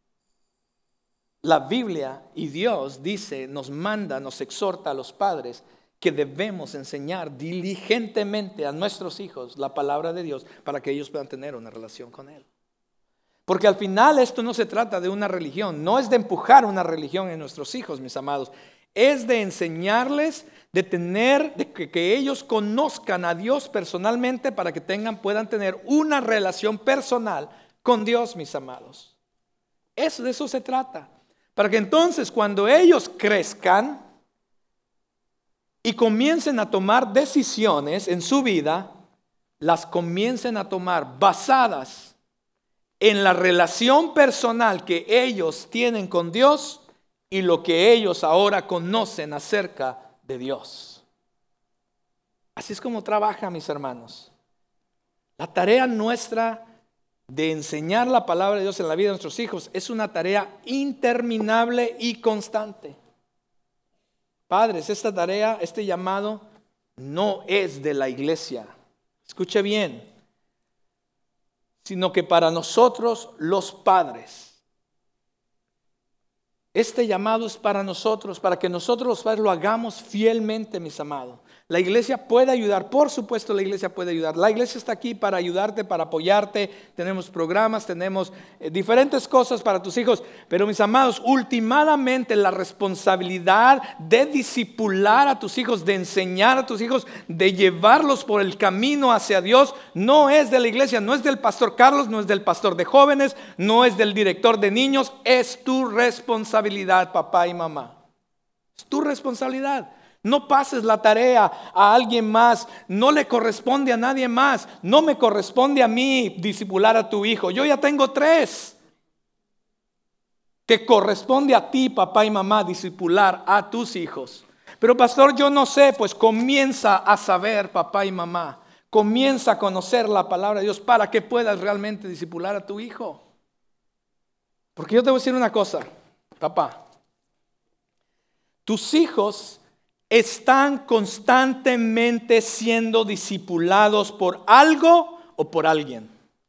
La Biblia y Dios dice, nos manda, nos exhorta a los padres que debemos enseñar diligentemente a nuestros hijos la palabra de Dios para que ellos puedan tener una relación con Él. Porque al final esto no se trata de una religión, no es de empujar una religión en nuestros hijos, mis amados. Es de enseñarles, de tener, de que, que ellos conozcan a Dios personalmente para que tengan, puedan tener una relación personal con Dios, mis amados. Eso, de eso se trata. Para que entonces cuando ellos crezcan y comiencen a tomar decisiones en su vida, las comiencen a tomar basadas en la relación personal que ellos tienen con Dios y lo que ellos ahora conocen acerca de Dios. Así es como trabaja, mis hermanos. La tarea nuestra de enseñar la palabra de Dios en la vida de nuestros hijos es una tarea interminable y constante. Padres, esta tarea, este llamado no es de la iglesia, escuche bien, sino que para nosotros los padres. Este llamado es para nosotros, para que nosotros los padres lo hagamos fielmente, mis amados. La iglesia puede ayudar, por supuesto la iglesia puede ayudar. La iglesia está aquí para ayudarte, para apoyarte. Tenemos programas, tenemos eh, diferentes cosas para tus hijos. Pero mis amados, últimamente la responsabilidad de discipular a tus hijos, de enseñar a tus hijos, de llevarlos por el camino hacia Dios, no es de la iglesia, no es del pastor Carlos, no es del pastor de jóvenes, no es del director de niños. Es tu responsabilidad, papá y mamá. Es tu responsabilidad. No pases la tarea a alguien más, no le corresponde a nadie más, no me corresponde a mí discipular a tu hijo. Yo ya tengo tres. Te corresponde a ti, papá y mamá, discipular a tus hijos. Pero pastor, yo no sé, pues comienza a saber, papá y mamá. Comienza a conocer la palabra de Dios para que puedas realmente discipular a tu hijo. Porque yo te voy a decir una cosa, papá. Tus hijos están constantemente siendo discipulados por algo o por alguien.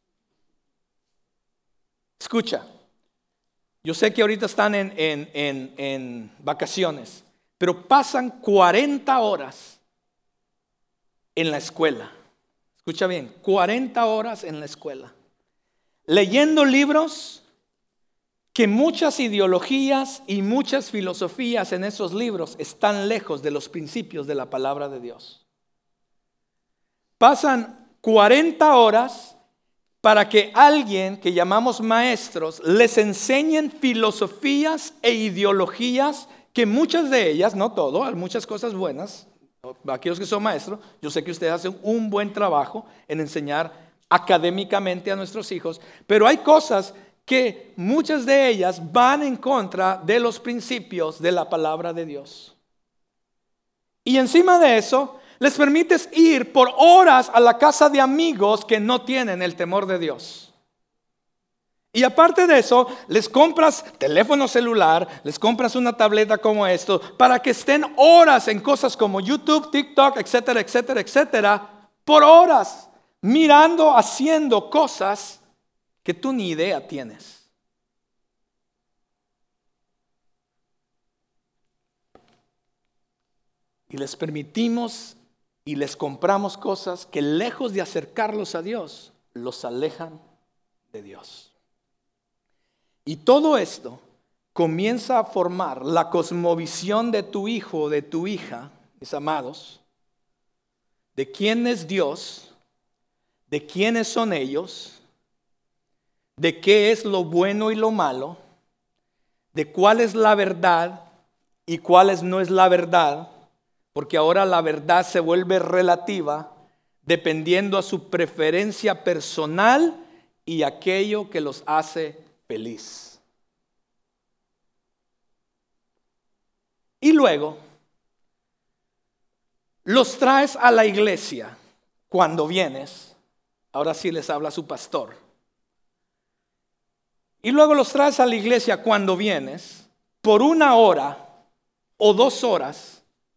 Escucha, yo sé que ahorita están en, en, en, en vacaciones, pero pasan cuarenta horas en la escuela. Escucha bien, cuarenta horas en la escuela, leyendo libros que muchas ideologías y muchas filosofías en esos libros están lejos de los principios de la palabra de Dios. Pasan cuarenta horas para que alguien que llamamos maestros les enseñen filosofías e ideologías que muchas de ellas, no todo, hay muchas cosas buenas. Aquellos que son maestros, yo sé que ustedes hacen un buen trabajo en enseñar académicamente a nuestros hijos, pero hay cosas que muchas de ellas van en contra de los principios de la palabra de Dios. Y encima de eso, les permites ir por horas a la casa de amigos que no tienen el temor de Dios. Y aparte de eso, les compras teléfono celular, les compras una tableta como esto, para que estén horas en cosas como YouTube, TikTok, etcétera, etcétera, etcétera, por horas, mirando, haciendo cosas que tú ni idea tienes. Y les permitimos y les compramos cosas que lejos de acercarlos a Dios, los alejan de Dios. Y todo esto comienza a formar la cosmovisión de tu hijo o de tu hija, mis amados, de quién es Dios, de quiénes son ellos, de qué es lo bueno y lo malo, de cuál es la verdad y cuál no es la verdad, porque ahora la verdad se vuelve relativa dependiendo a su preferencia personal y aquello que los hace feliz. Y luego los traes a la iglesia cuando vienes. Ahora sí les habla su pastor. Y luego los traes a la iglesia cuando vienes por una hora o dos horas.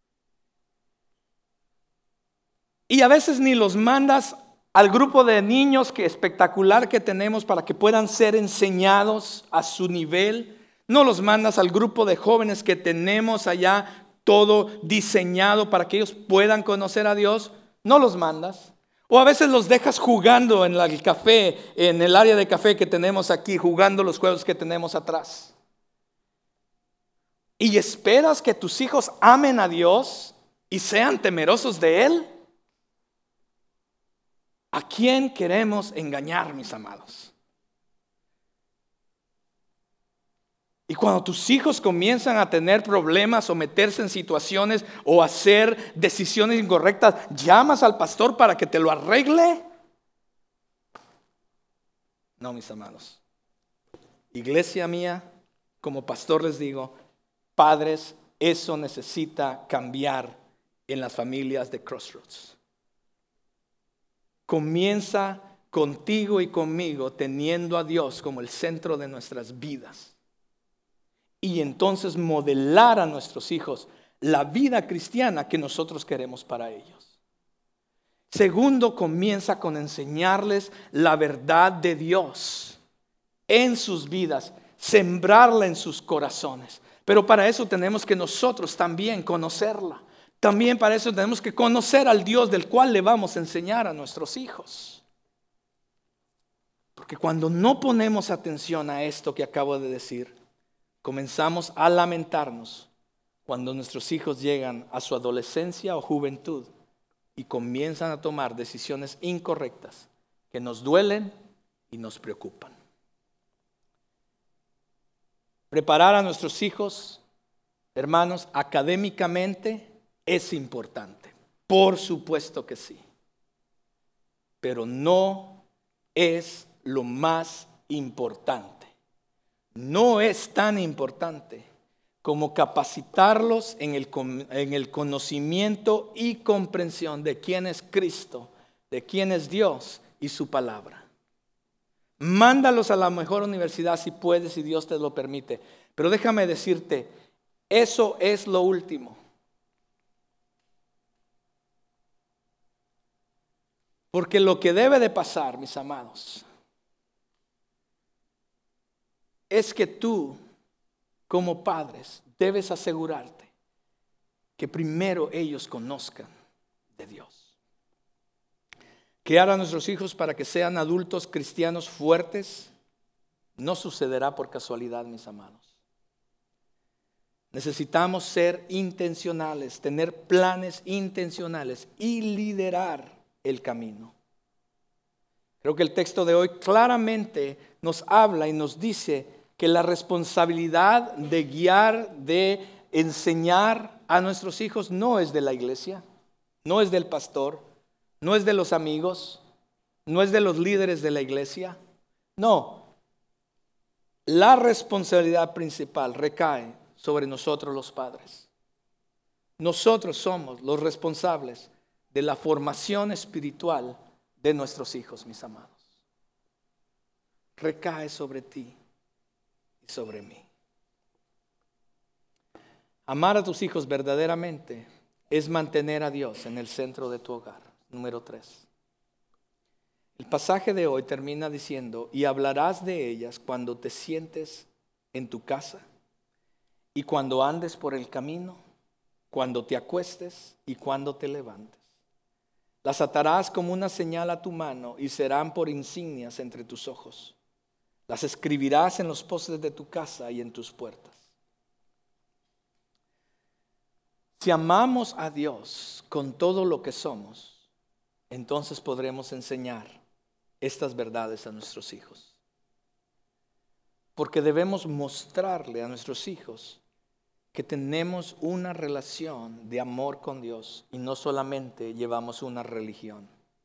Y a veces ni los mandas al grupo de niños que espectacular que tenemos para que puedan ser enseñados a su nivel. No los mandas al grupo de jóvenes que tenemos allá todo diseñado para que ellos puedan conocer a Dios. No los mandas. O a veces los dejas jugando en el café, en el área de café que tenemos aquí, jugando los juegos que tenemos atrás. Y esperas que tus hijos amen a Dios y sean temerosos de Él. ¿A quién queremos engañar, mis amados? Y cuando tus hijos comienzan a tener problemas o meterse en situaciones o hacer decisiones incorrectas, ¿llamas al pastor para que te lo arregle? No, mis amados. Iglesia mía, como pastor les digo, padres, eso necesita cambiar en las familias de Crossroads. Comienza contigo y conmigo teniendo a Dios como el centro de nuestras vidas. Y entonces modelar a nuestros hijos la vida cristiana que nosotros queremos para ellos. Segundo, comienza con enseñarles la verdad de Dios en sus vidas, sembrarla en sus corazones. Pero para eso tenemos que nosotros también conocerla. También para eso tenemos que conocer al Dios del cual le vamos a enseñar a nuestros hijos. Porque cuando no ponemos atención a esto que acabo de decir, comenzamos a lamentarnos cuando nuestros hijos llegan a su adolescencia o juventud y comienzan a tomar decisiones incorrectas que nos duelen y nos preocupan. Preparar a nuestros hijos, hermanos, académicamente es importante, por supuesto que sí, pero no es lo más importante. No es tan importante como capacitarlos en el, en el conocimiento y comprensión de quién es Cristo, de quién es Dios y su palabra. Mándalos a la mejor universidad si puedes, si Dios te lo permite. Pero déjame decirte, eso es lo último. Porque lo que debe de pasar, mis amados, es que tú, como padres, debes asegurarte que primero ellos conozcan de Dios. Criar a nuestros hijos para que sean adultos cristianos fuertes no sucederá por casualidad, mis amados. Necesitamos ser intencionales, tener planes intencionales y liderar el camino. Creo que el texto de hoy claramente nos habla y nos dice que la responsabilidad de guiar, de enseñar a nuestros hijos no es de la iglesia, no es del pastor, no es de los amigos, no es de los líderes de la iglesia. No, la responsabilidad principal recae sobre nosotros los padres. Nosotros somos los responsables de la formación espiritual de nuestros hijos, mis amados. Recae sobre ti y sobre mí. Amar a tus hijos verdaderamente es mantener a Dios en el centro de tu hogar. Número tres. El pasaje de hoy termina diciendo: y hablarás de ellas cuando te sientes en tu casa y cuando andes por el camino, cuando te acuestes y cuando te levantes. Las atarás como una señal a tu mano y serán por insignias entre tus ojos. Las escribirás en los postes de tu casa y en tus puertas. Si amamos a Dios con todo lo que somos, entonces podremos enseñar estas verdades a nuestros hijos. Porque debemos mostrarle a nuestros hijos que tenemos una relación de amor con Dios y no solamente llevamos una religión.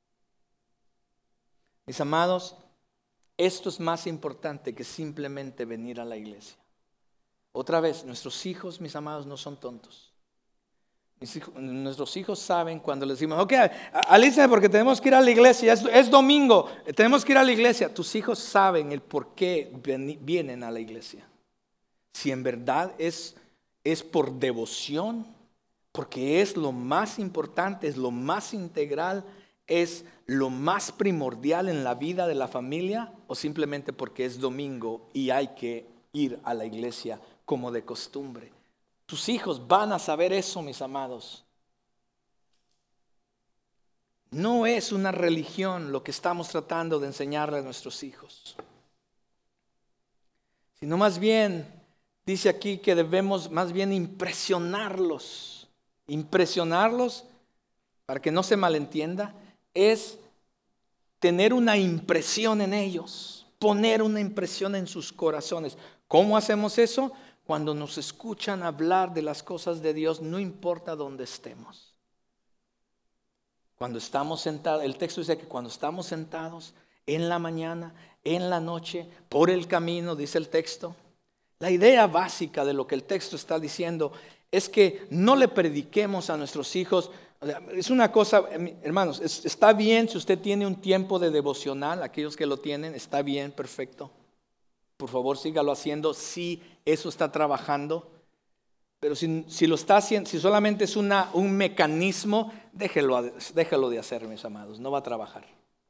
Mis amados, esto es más importante que simplemente venir a la iglesia. Otra vez, nuestros hijos, mis amados, no son tontos. Mis hijos, nuestros hijos saben cuando les decimos: ok, alícense porque tenemos que ir a la iglesia, es, es domingo, tenemos que ir a la iglesia. Tus hijos saben el por qué vienen a la iglesia. Si en verdad es, es por devoción, porque es lo más importante, es lo más integral, es lo más primordial en la vida de la familia, o simplemente porque es domingo y hay que ir a la iglesia como de costumbre. Tus hijos van a saber eso, mis amados. No es una religión lo que estamos tratando de enseñarle a nuestros hijos, sino más bien, dice aquí que debemos más bien impresionarlos. Impresionarlos, para que no se malentienda, es tener una impresión en ellos, poner una impresión en sus corazones. ¿Cómo hacemos eso? Cuando nos escuchan hablar de las cosas de Dios, no importa dónde estemos. Cuando estamos sentados, el texto dice que cuando estamos sentados en la mañana, en la noche, por el camino, dice el texto. La idea básica de lo que el texto está diciendo es que no le prediquemos a nuestros hijos. O sea, es una cosa, hermanos, es, está bien si usted tiene un tiempo de devocional, aquellos que lo tienen, está bien, perfecto. Por favor, sígalo haciendo si eso está trabajando. Pero si, si lo está haciendo, si solamente es una, un mecanismo, déjelo, déjelo de hacer, mis amados, no va a trabajar.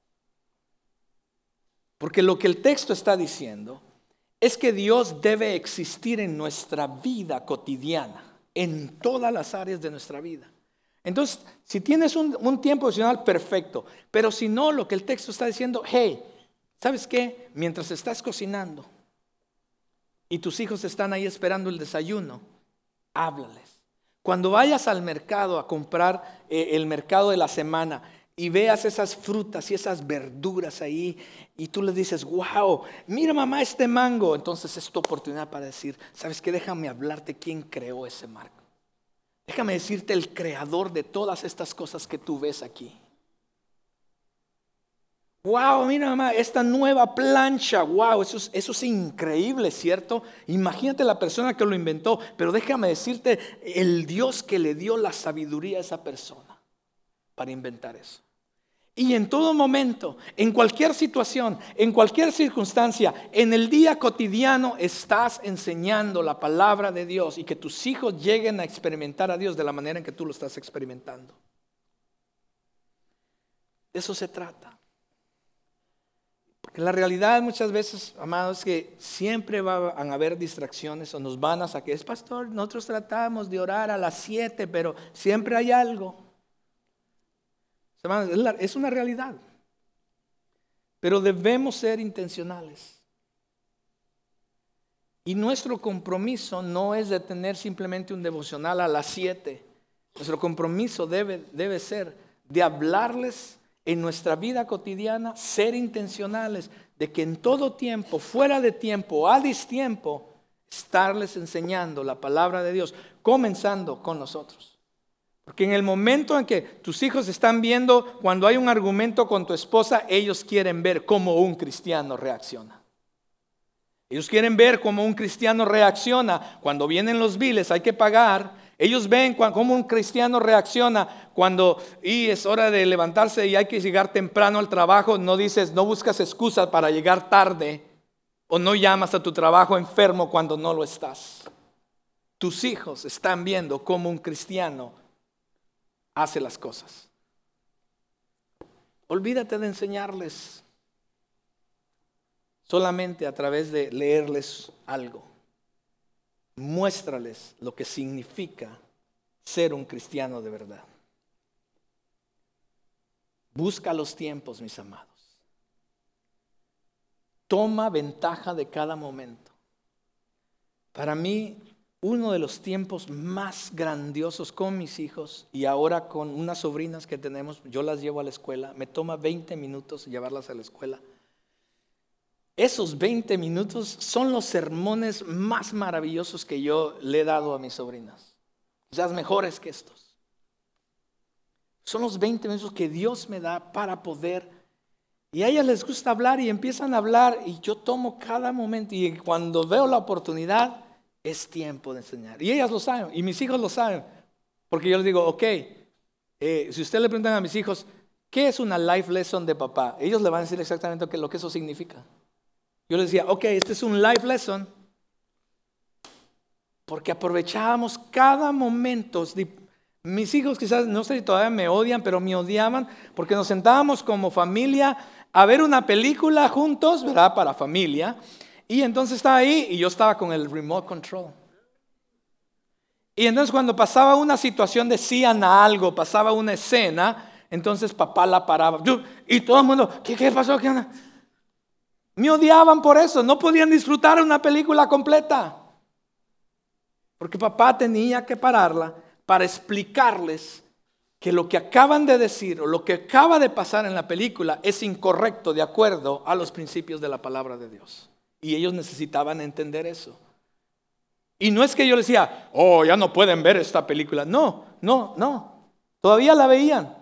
Porque lo que el texto está diciendo es que Dios debe existir en nuestra vida cotidiana, en todas las áreas de nuestra vida. Entonces, si tienes un, un tiempo devocional, perfecto. Pero si no, lo que el texto está diciendo: hey, ¿sabes qué? Mientras estás cocinando y tus hijos están ahí esperando el desayuno, háblales. Cuando vayas al mercado a comprar eh, el mercado de la semana y veas esas frutas y esas verduras ahí y tú les dices: wow, mira mamá este mango. Entonces es tu oportunidad para decir: ¿sabes qué? Déjame hablarte quién creó ese mango. Déjame decirte el creador de todas estas cosas que tú ves aquí. Wow, mira mamá, esta nueva plancha, wow, eso es, eso es increíble, ¿cierto? Imagínate la persona que lo inventó, pero déjame decirte el Dios que le dio la sabiduría a esa persona para inventar eso. Y en todo momento, en cualquier situación, en cualquier circunstancia, en el día cotidiano estás enseñando la palabra de Dios y que tus hijos lleguen a experimentar a Dios de la manera en que tú lo estás experimentando. De eso se trata. Porque la realidad muchas veces, amados, es que siempre van a haber distracciones o nos van a sacar. Es pastor, nosotros tratamos de orar a las siete, pero siempre hay algo. Es una realidad, pero debemos ser intencionales. Y nuestro compromiso no es de tener simplemente un devocional a las siete. Nuestro compromiso debe, debe ser de hablarles en nuestra vida cotidiana, ser intencionales, de que en todo tiempo, fuera de tiempo, a distiempo, estarles enseñando la palabra de Dios, comenzando con nosotros. Porque en el momento en que tus hijos están viendo cuando hay un argumento con tu esposa, ellos quieren ver cómo un cristiano reacciona. Ellos quieren ver cómo un cristiano reacciona cuando vienen los biles, hay que pagar. Ellos ven cómo un cristiano reacciona cuando y es hora de levantarse y hay que llegar temprano al trabajo. No dices, no buscas excusas para llegar tarde o no llamas a tu trabajo enfermo cuando no lo estás. Tus hijos están viendo cómo un cristiano hace las cosas. Olvídate de enseñarles solamente a través de leerles algo. Muéstrales lo que significa ser un cristiano de verdad. Busca los tiempos, mis amados. Toma ventaja de cada momento. Para mí, uno de los tiempos más grandiosos con mis hijos y ahora con unas sobrinas que tenemos, yo las llevo a la escuela, me toma veinte minutos llevarlas a la escuela. Esos veinte minutos son los sermones más maravillosos que yo le he dado a mis sobrinas. Quizás mejores que estos. Son los veinte minutos que Dios me da para poder. Y a ellas les gusta hablar y empiezan a hablar y yo tomo cada momento y cuando veo la oportunidad, es tiempo de enseñar. Y ellas lo saben, y mis hijos lo saben. Porque yo les digo, ok, eh, si ustedes le preguntan a mis hijos, ¿qué es una life lesson de papá? Ellos le van a decir exactamente lo que eso significa. Yo les decía, ok, este es un life lesson. Porque aprovechábamos cada momento. Mis hijos quizás, no sé si todavía me odian, pero me odiaban porque nos sentábamos como familia a ver una película juntos, ¿verdad? Para familia. Y entonces estaba ahí y yo estaba con el remote control. Y entonces cuando pasaba una situación, decían algo, pasaba una escena, entonces papá la paraba. Y todo el mundo, ¿qué, qué pasó? ¿Qué onda? Me odiaban por eso, no podían disfrutar una película completa. Porque papá tenía que pararla para explicarles que lo que acaban de decir o lo que acaba de pasar en la película es incorrecto de acuerdo a los principios de la palabra de Dios. Y ellos necesitaban entender eso. Y no es que yo les decía, oh, ya no pueden ver esta película. No, no, no. Todavía la veían.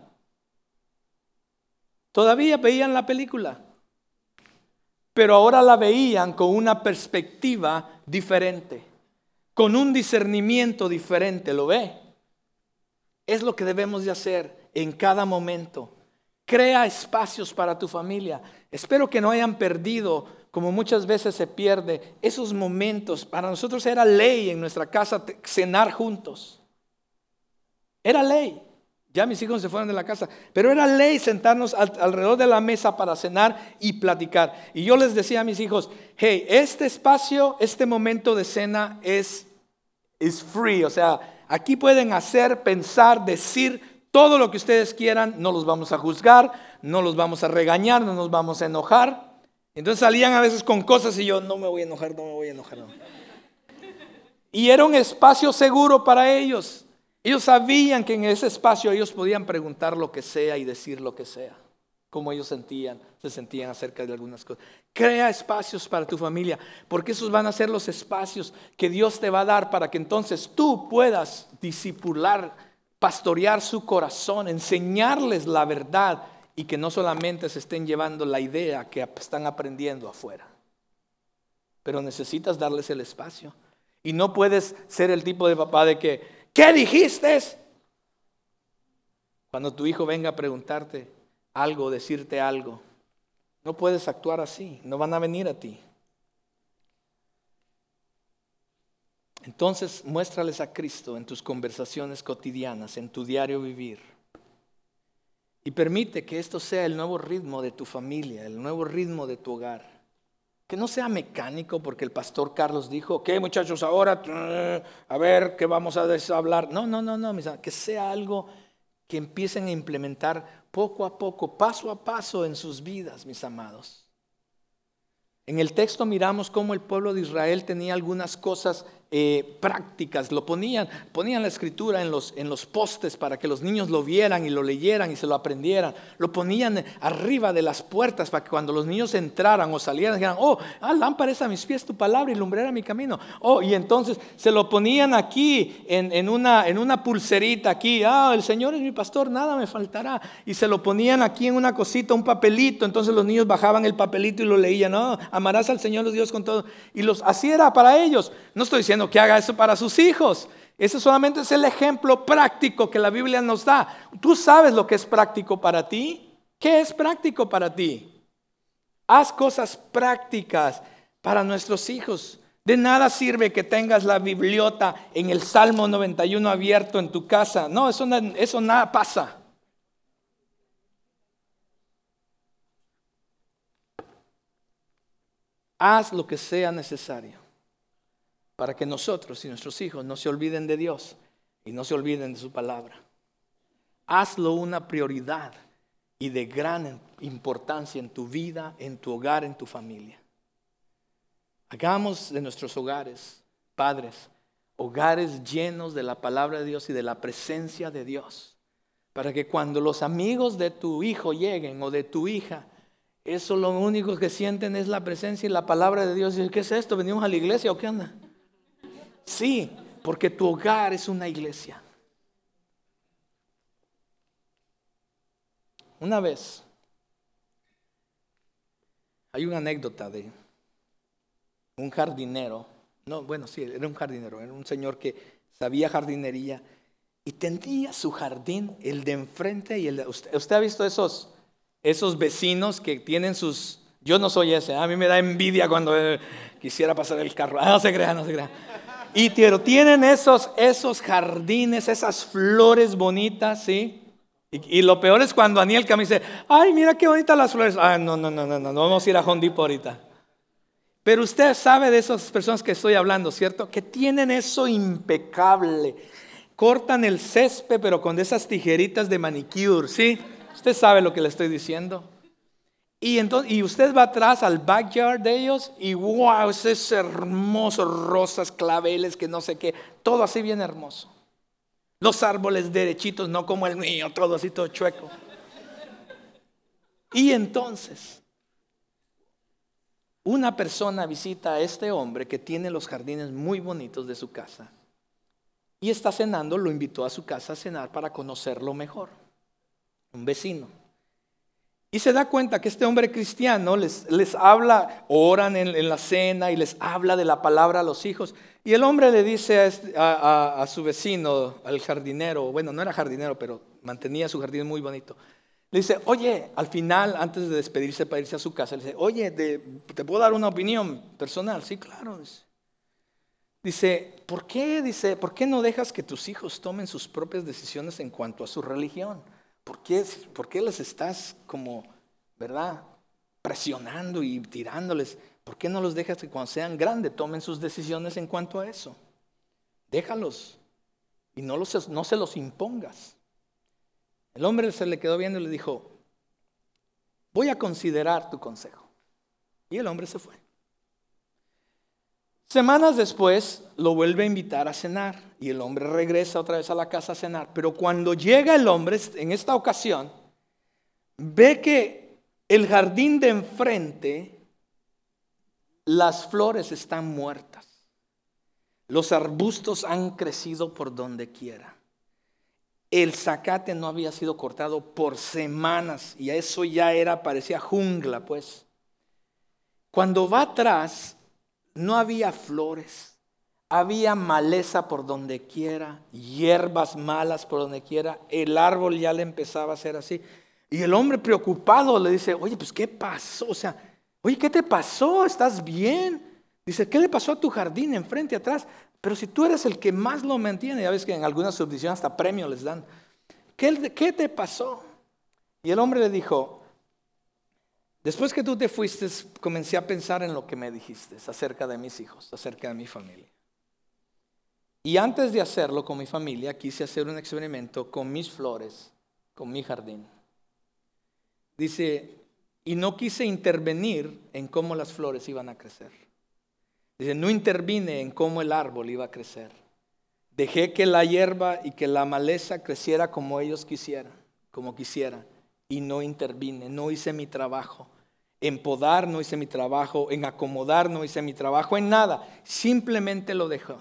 Todavía veían la película. Pero ahora la veían con una perspectiva diferente. Con un discernimiento diferente. ¿Lo ve? Es lo que debemos de hacer en cada momento. Crea espacios para tu familia. Espero que no hayan perdido, como muchas veces se pierde, esos momentos. Para nosotros era ley en nuestra casa cenar juntos. Era ley. Ya mis hijos se fueron de la casa, pero era ley sentarnos al, alrededor de la mesa para cenar y platicar. Y yo les decía a mis hijos, hey, este espacio, este momento de cena es, es free. O sea, aquí pueden hacer, pensar, decir todo lo que ustedes quieran. No los vamos a juzgar, no los vamos a regañar, no nos vamos a enojar. Entonces salían a veces con cosas y yo no me voy a enojar, no me voy a enojar. No. Y era un espacio seguro para ellos. Ellos sabían que en ese espacio ellos podían preguntar lo que sea y decir lo que sea. Como ellos sentían, se sentían acerca de algunas cosas. Crea espacios para tu familia, porque esos van a ser los espacios que Dios te va a dar para que entonces tú puedas discipular, pastorear su corazón, enseñarles la verdad. Y que no solamente se estén llevando la idea que están aprendiendo afuera. Pero necesitas darles el espacio. Y no puedes ser el tipo de papá de que, ¿qué dijiste? Cuando tu hijo venga a preguntarte, algo, decirte algo. No puedes actuar así, no van a venir a ti. Entonces, muéstrales a Cristo en tus conversaciones cotidianas, en tu diario vivir. Y permite que esto sea el nuevo ritmo de tu familia, el nuevo ritmo de tu hogar. Que no sea mecánico porque el pastor Carlos dijo, ok muchachos, ahora a ver qué vamos a hablar. No, no, no, no, mis amados, que sea algo que empiecen a implementar poco a poco, paso a paso en sus vidas, mis amados. En el texto miramos cómo el pueblo de Israel tenía algunas cosas eh, prácticas, lo ponían, ponían la escritura en los, en los postes para que los niños lo vieran y lo leyeran y se lo aprendieran, lo ponían arriba de las puertas para que cuando los niños entraran o salieran dijeran, oh, ah, lámpara es a mis pies tu palabra y lumbrera mi camino, oh, y entonces se lo ponían aquí en, en, una, en una pulserita aquí, ah, el Señor es mi pastor, nada me faltará, y se lo ponían aquí en una cosita, un papelito, entonces los niños bajaban el papelito y lo leían, no, amarás al Señor los Dios con todo, y los, así era para ellos. No estoy diciendo que haga eso para sus hijos, ese solamente es el ejemplo práctico que la Biblia nos da. Tú sabes lo que es práctico para ti. ¿Qué es práctico para ti? Haz cosas prácticas para nuestros hijos. De nada sirve que tengas la bibliota en el Salmo noventa y uno abierto en tu casa. No, eso, no, eso nada pasa. Haz lo que sea necesario para que nosotros y nuestros hijos no se olviden de Dios y no se olviden de su palabra. Hazlo una prioridad y de gran importancia en tu vida, en tu hogar, en tu familia. Hagamos de nuestros hogares, padres, hogares llenos de la palabra de Dios y de la presencia de Dios, para que cuando los amigos de tu hijo lleguen o de tu hija, eso lo único que sienten es la presencia y la palabra de Dios. Y ¿qué es esto? ¿Venimos a la iglesia o qué onda? Sí, porque tu hogar es una iglesia. Una vez, hay una anécdota de un jardinero. No, bueno, sí, era un jardinero, era un señor que sabía jardinería y tenía su jardín, el de enfrente y el de... ¿Usted, usted ha visto esos, esos vecinos que tienen sus... Yo no soy ese, a mí me da envidia cuando eh, quisiera pasar el carro. Ah, no se crea, no se crea. Y tienen esos, esos jardines, esas flores bonitas, ¿sí? Y, y lo peor es cuando Daniel Cam dice, ay, mira qué bonitas las flores. Ah, no, no, no, no, no, no vamos a ir a Home Depot ahorita. Pero usted sabe de esas personas que estoy hablando, ¿cierto? Que tienen eso impecable. Cortan el césped, pero con esas tijeritas de manicure, ¿sí? Usted sabe lo que le estoy diciendo. Y, entonces, y usted va atrás al backyard de ellos y wow, esos hermosos rosas, claveles, que no sé qué, todo así bien hermoso. Los árboles derechitos, no como el mío, todo así todo chueco. Y entonces, una persona visita a este hombre que tiene los jardines muy bonitos de su casa y está cenando, lo invitó a su casa a cenar para conocerlo mejor. Un vecino. Y se da cuenta que este hombre cristiano les, les habla, oran en, en la cena y les habla de la palabra a los hijos. Y el hombre le dice a, este, a, a, a su vecino, al jardinero, bueno, no era jardinero, pero mantenía su jardín muy bonito. Le dice, oye, al final, antes de despedirse para irse a su casa, le dice, oye, ¿te, te puedo dar una opinión personal? Sí, claro. Dice, dice, ¿por qué? Dice, ¿por qué no dejas que tus hijos tomen sus propias decisiones en cuanto a su religión? ¿Por qué, ¿Por qué les estás como, verdad, presionando y tirándoles? ¿Por qué no los dejas que cuando sean grandes tomen sus decisiones en cuanto a eso? Déjalos y no, los, no se los impongas. El hombre se le quedó viendo y le dijo, voy a considerar tu consejo. Y el hombre se fue. Semanas después lo vuelve a invitar a cenar y el hombre regresa otra vez a la casa a cenar. Pero cuando llega el hombre, en esta ocasión, ve que el jardín de enfrente, las flores están muertas. Los arbustos han crecido por donde quiera. El zacate no había sido cortado por semanas y eso ya era, parecía jungla, pues. Cuando va atrás, no había flores, había maleza por donde quiera, hierbas malas por donde quiera, el árbol ya le empezaba a hacer así. Y el hombre preocupado le dice, oye, pues ¿qué pasó? O sea, oye, ¿qué te pasó? ¿Estás bien? Dice, ¿qué le pasó a tu jardín enfrente, atrás? Pero si tú eres el que más lo mantiene, ya ves que en algunas subdivisiones hasta premio les dan. ¿Qué, qué te pasó? Y el hombre le dijo, después que tú te fuiste, comencé a pensar en lo que me dijiste acerca de mis hijos, acerca de mi familia. Y antes de hacerlo con mi familia, quise hacer un experimento con mis flores, con mi jardín. Dice, y no quise intervenir en cómo las flores iban a crecer. Dice, no intervine en cómo el árbol iba a crecer. Dejé que la hierba y que la maleza creciera como ellos quisieran, como quisieran. Y no intervine, no hice mi trabajo. En podar no hice mi trabajo, en acomodar no hice mi trabajo, en nada. Simplemente lo dejé.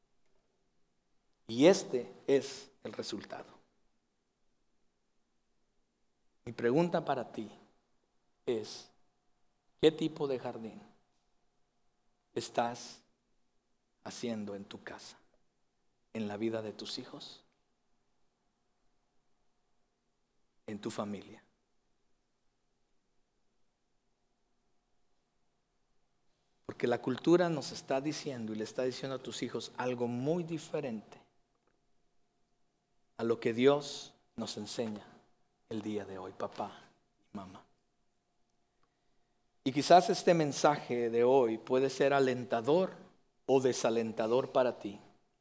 Y este es el resultado. Mi pregunta para ti es, ¿qué tipo de jardín estás haciendo en tu casa, en la vida de tus hijos, en tu familia? Porque la cultura nos está diciendo y le está diciendo a tus hijos algo muy diferente a lo que Dios nos enseña el día de hoy, papá y mamá. Y quizás este mensaje de hoy puede ser alentador o desalentador para ti.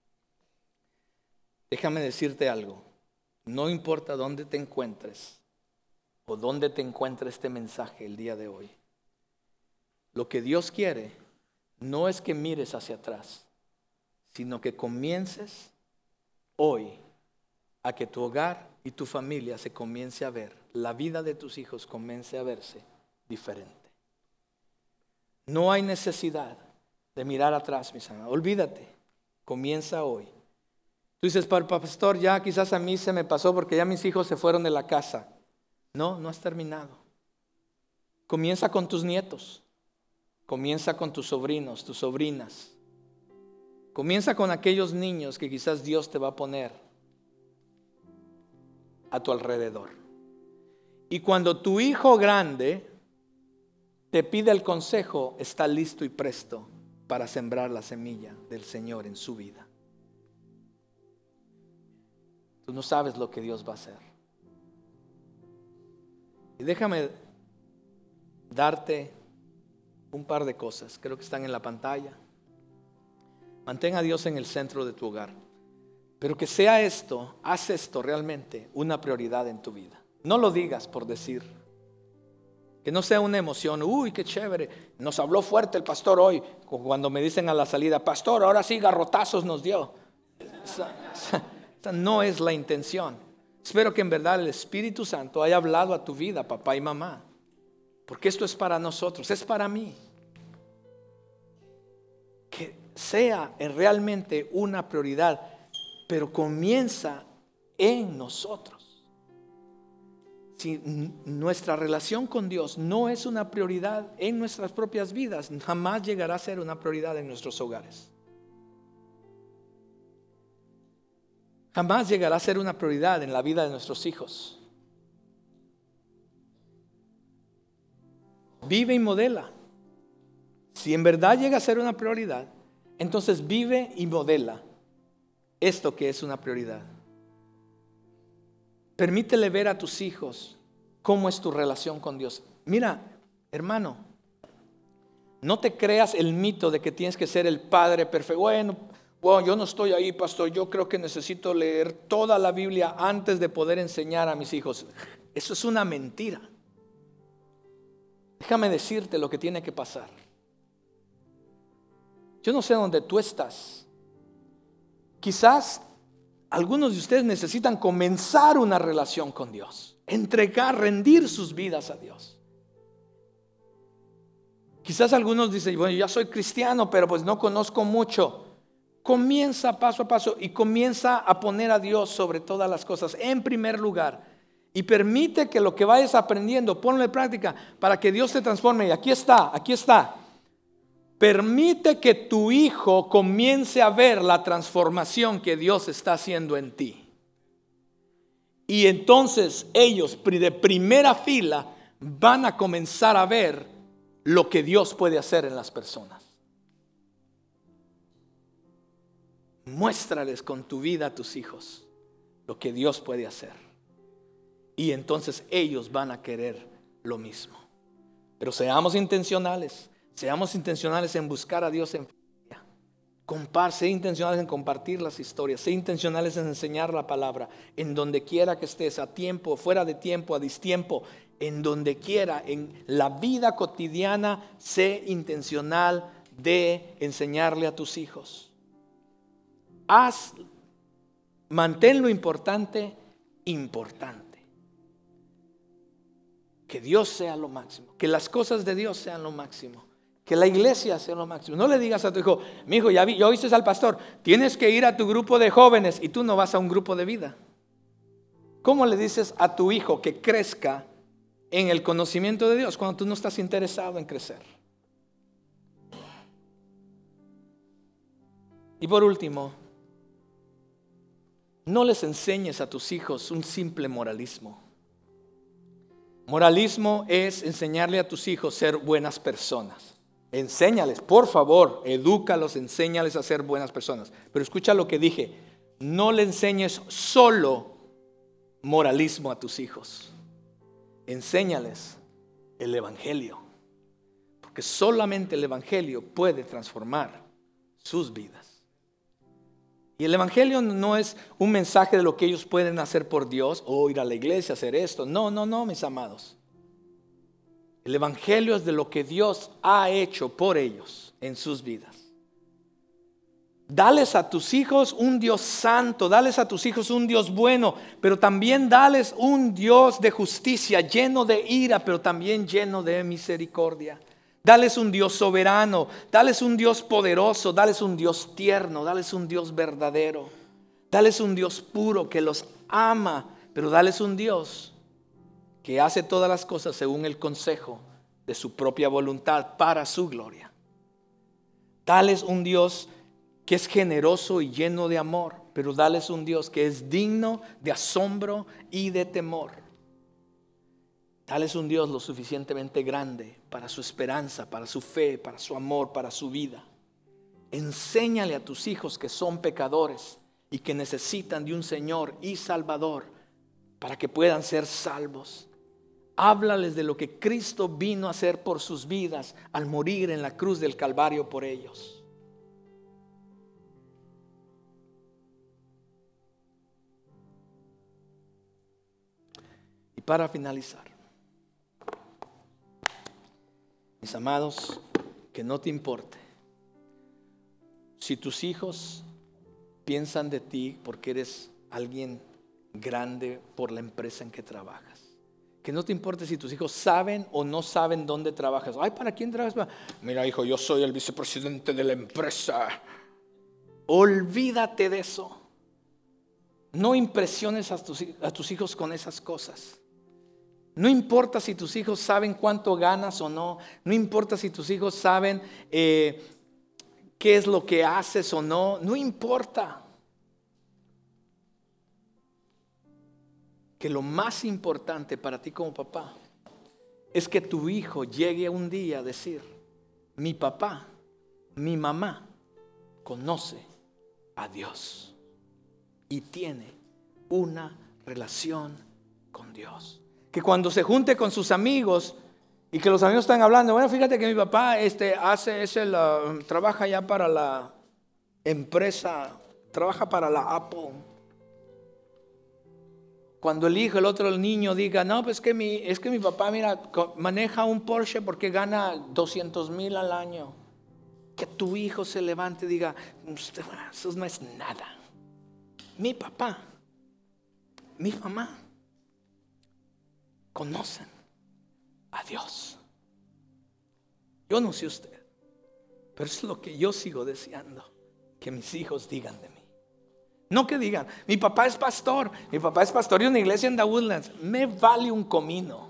Déjame decirte algo, no importa dónde te encuentres o dónde te encuentre este mensaje el día de hoy. Lo que Dios quiere no es que mires hacia atrás, sino que comiences hoy a que tu hogar y tu familia se comience a ver, la vida de tus hijos comience a verse diferente. No hay necesidad de mirar atrás, mis hermanos. Olvídate, comienza hoy. Tú dices, pastor, ya quizás a mí se me pasó porque ya mis hijos se fueron de la casa. No, no has terminado. Comienza con tus nietos. Comienza con tus sobrinos, tus sobrinas. Comienza con aquellos niños que quizás Dios te va a poner a tu alrededor. Y cuando tu hijo grande te pide el consejo, está listo y presto para sembrar la semilla del Señor en su vida. Tú no sabes lo que Dios va a hacer. Y déjame darte un par de cosas, creo que están en la pantalla. Mantén a Dios en el centro de tu hogar. Pero que sea esto, haz esto realmente una prioridad en tu vida. No lo digas por decir. Que no sea una emoción, uy, qué chévere. Nos habló fuerte el pastor hoy, cuando me dicen a la salida, pastor, ahora sí garrotazos nos dio. Esa, esa, esa no es la intención. Espero que en verdad el Espíritu Santo haya hablado a tu vida, papá y mamá. Porque esto es para nosotros, es para mí. Que sea realmente una prioridad, pero comienza en nosotros. Si nuestra relación con Dios no es una prioridad en nuestras propias vidas, jamás llegará a ser una prioridad en nuestros hogares. Jamás llegará a ser una prioridad en la vida de nuestros hijos. Vive y modela. Si en verdad llega a ser una prioridad, entonces vive y modela esto que es una prioridad. Permítele ver a tus hijos cómo es tu relación con Dios. Mira, hermano, no te creas el mito de que tienes que ser el padre perfecto. Bueno, bueno, yo no estoy ahí, pastor. Yo creo que necesito leer toda la Biblia antes de poder enseñar a mis hijos. Eso es una mentira. Déjame decirte lo que tiene que pasar. Yo no sé dónde tú estás. Quizás algunos de ustedes necesitan comenzar una relación con Dios, entregar, rendir sus vidas a Dios. Quizás algunos dicen, bueno, ya soy cristiano, pero pues no conozco mucho. Comienza paso a paso y comienza a poner a Dios sobre todas las cosas en primer lugar. Y permite que lo que vayas aprendiendo, ponlo en práctica para que Dios te transforme. Y aquí está, aquí está. Permite que tu hijo comience a ver la transformación que Dios está haciendo en ti. Y entonces ellos de primera fila van a comenzar a ver lo que Dios puede hacer en las personas. Muéstrales con tu vida a tus hijos lo que Dios puede hacer. Y entonces ellos van a querer lo mismo. Pero seamos intencionales. Seamos intencionales en buscar a Dios en familia. Compar, sé intencionales en compartir las historias. Sé intencionales en enseñar la palabra. En donde quiera que estés, a tiempo, fuera de tiempo, a distiempo. En donde quiera, en la vida cotidiana, sé intencional de enseñarle a tus hijos. Haz, mantén lo importante, importante. Que Dios sea lo máximo. Que las cosas de Dios sean lo máximo. Que la iglesia sea lo máximo. No le digas a tu hijo, mi hijo, ya, vi, ya oíste al pastor, tienes que ir a tu grupo de jóvenes y tú no vas a un grupo de vida. ¿Cómo le dices a tu hijo que crezca en el conocimiento de Dios cuando tú no estás interesado en crecer? Y por último, no les enseñes a tus hijos un simple moralismo. Moralismo es enseñarle a tus hijos a ser buenas personas. Enséñales, por favor, edúcalos, enséñales a ser buenas personas. Pero escucha lo que dije, no le enseñes solo moralismo a tus hijos. Enséñales el evangelio. Porque solamente el evangelio puede transformar sus vidas. Y el evangelio no es un mensaje de lo que ellos pueden hacer por Dios o ir a la iglesia, hacer esto. No, no, no, mis amados. El evangelio es de lo que Dios ha hecho por ellos en sus vidas. Dales a tus hijos un Dios santo, dales a tus hijos un Dios bueno, pero también dales un Dios de justicia, lleno de ira, pero también lleno de misericordia. Dales un Dios soberano, dales un Dios poderoso, dales un Dios tierno, dales un Dios verdadero, dales un Dios puro que los ama, pero dales un Dios que hace todas las cosas según el consejo de su propia voluntad para su gloria. Dales un Dios que es generoso y lleno de amor, pero dales un Dios que es digno de asombro y de temor. Dales un Dios lo suficientemente grande para su esperanza, para su fe, para su amor, para su vida. Enséñale a tus hijos que son pecadores y que necesitan de un Señor y Salvador para que puedan ser salvos. Háblales de lo que Cristo vino a hacer por sus vidas al morir en la cruz del Calvario por ellos. Y para finalizar, mis amados, que no te importe si tus hijos piensan de ti porque eres alguien grande por la empresa en que trabajas. Que no te importe si tus hijos saben o no saben dónde trabajas. Ay, ¿para quién trabajas? Mira, hijo, yo soy el vicepresidente de la empresa. Olvídate de eso. No impresiones a tus, a tus hijos con esas cosas. No importa si tus hijos saben cuánto ganas o no. No importa si tus hijos saben eh, qué es lo que haces o no. No importa. Que lo más importante para ti como papá es que tu hijo llegue un día a decir: mi papá, mi mamá conoce a Dios y tiene una relación con Dios. Que cuando se junte con sus amigos y que los amigos están hablando, bueno, fíjate que mi papá este, hace, es el, uh, trabaja ya para la empresa, trabaja para la Apple. Cuando el hijo, el otro el niño diga, no, pues que mi, es que mi papá, mira, maneja un Porsche porque gana doscientos mil al año. Que tu hijo se levante y diga, eso no es nada. Mi papá, mi mamá conocen a Dios. Yo no sé usted, pero es lo que yo sigo deseando que mis hijos digan de mí. No que digan, mi papá es pastor, mi papá es pastor de una iglesia en The Woodlands. Me vale un comino.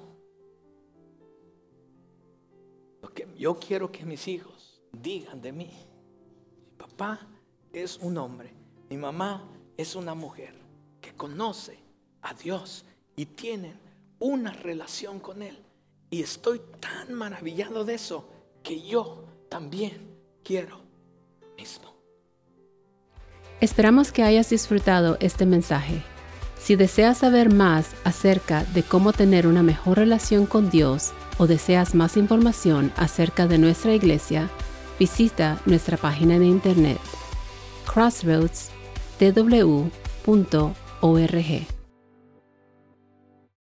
Lo que yo quiero que mis hijos digan de mí: mi papá es un hombre, mi mamá es una mujer que conoce a Dios y tienen una relación con Él. Y estoy tan maravillado de eso que yo también quiero lo mismo. Esperamos que hayas disfrutado este mensaje. Si deseas saber más acerca de cómo tener una mejor relación con Dios o deseas más información acerca de nuestra iglesia, visita nuestra página de internet crossroads t w punto org.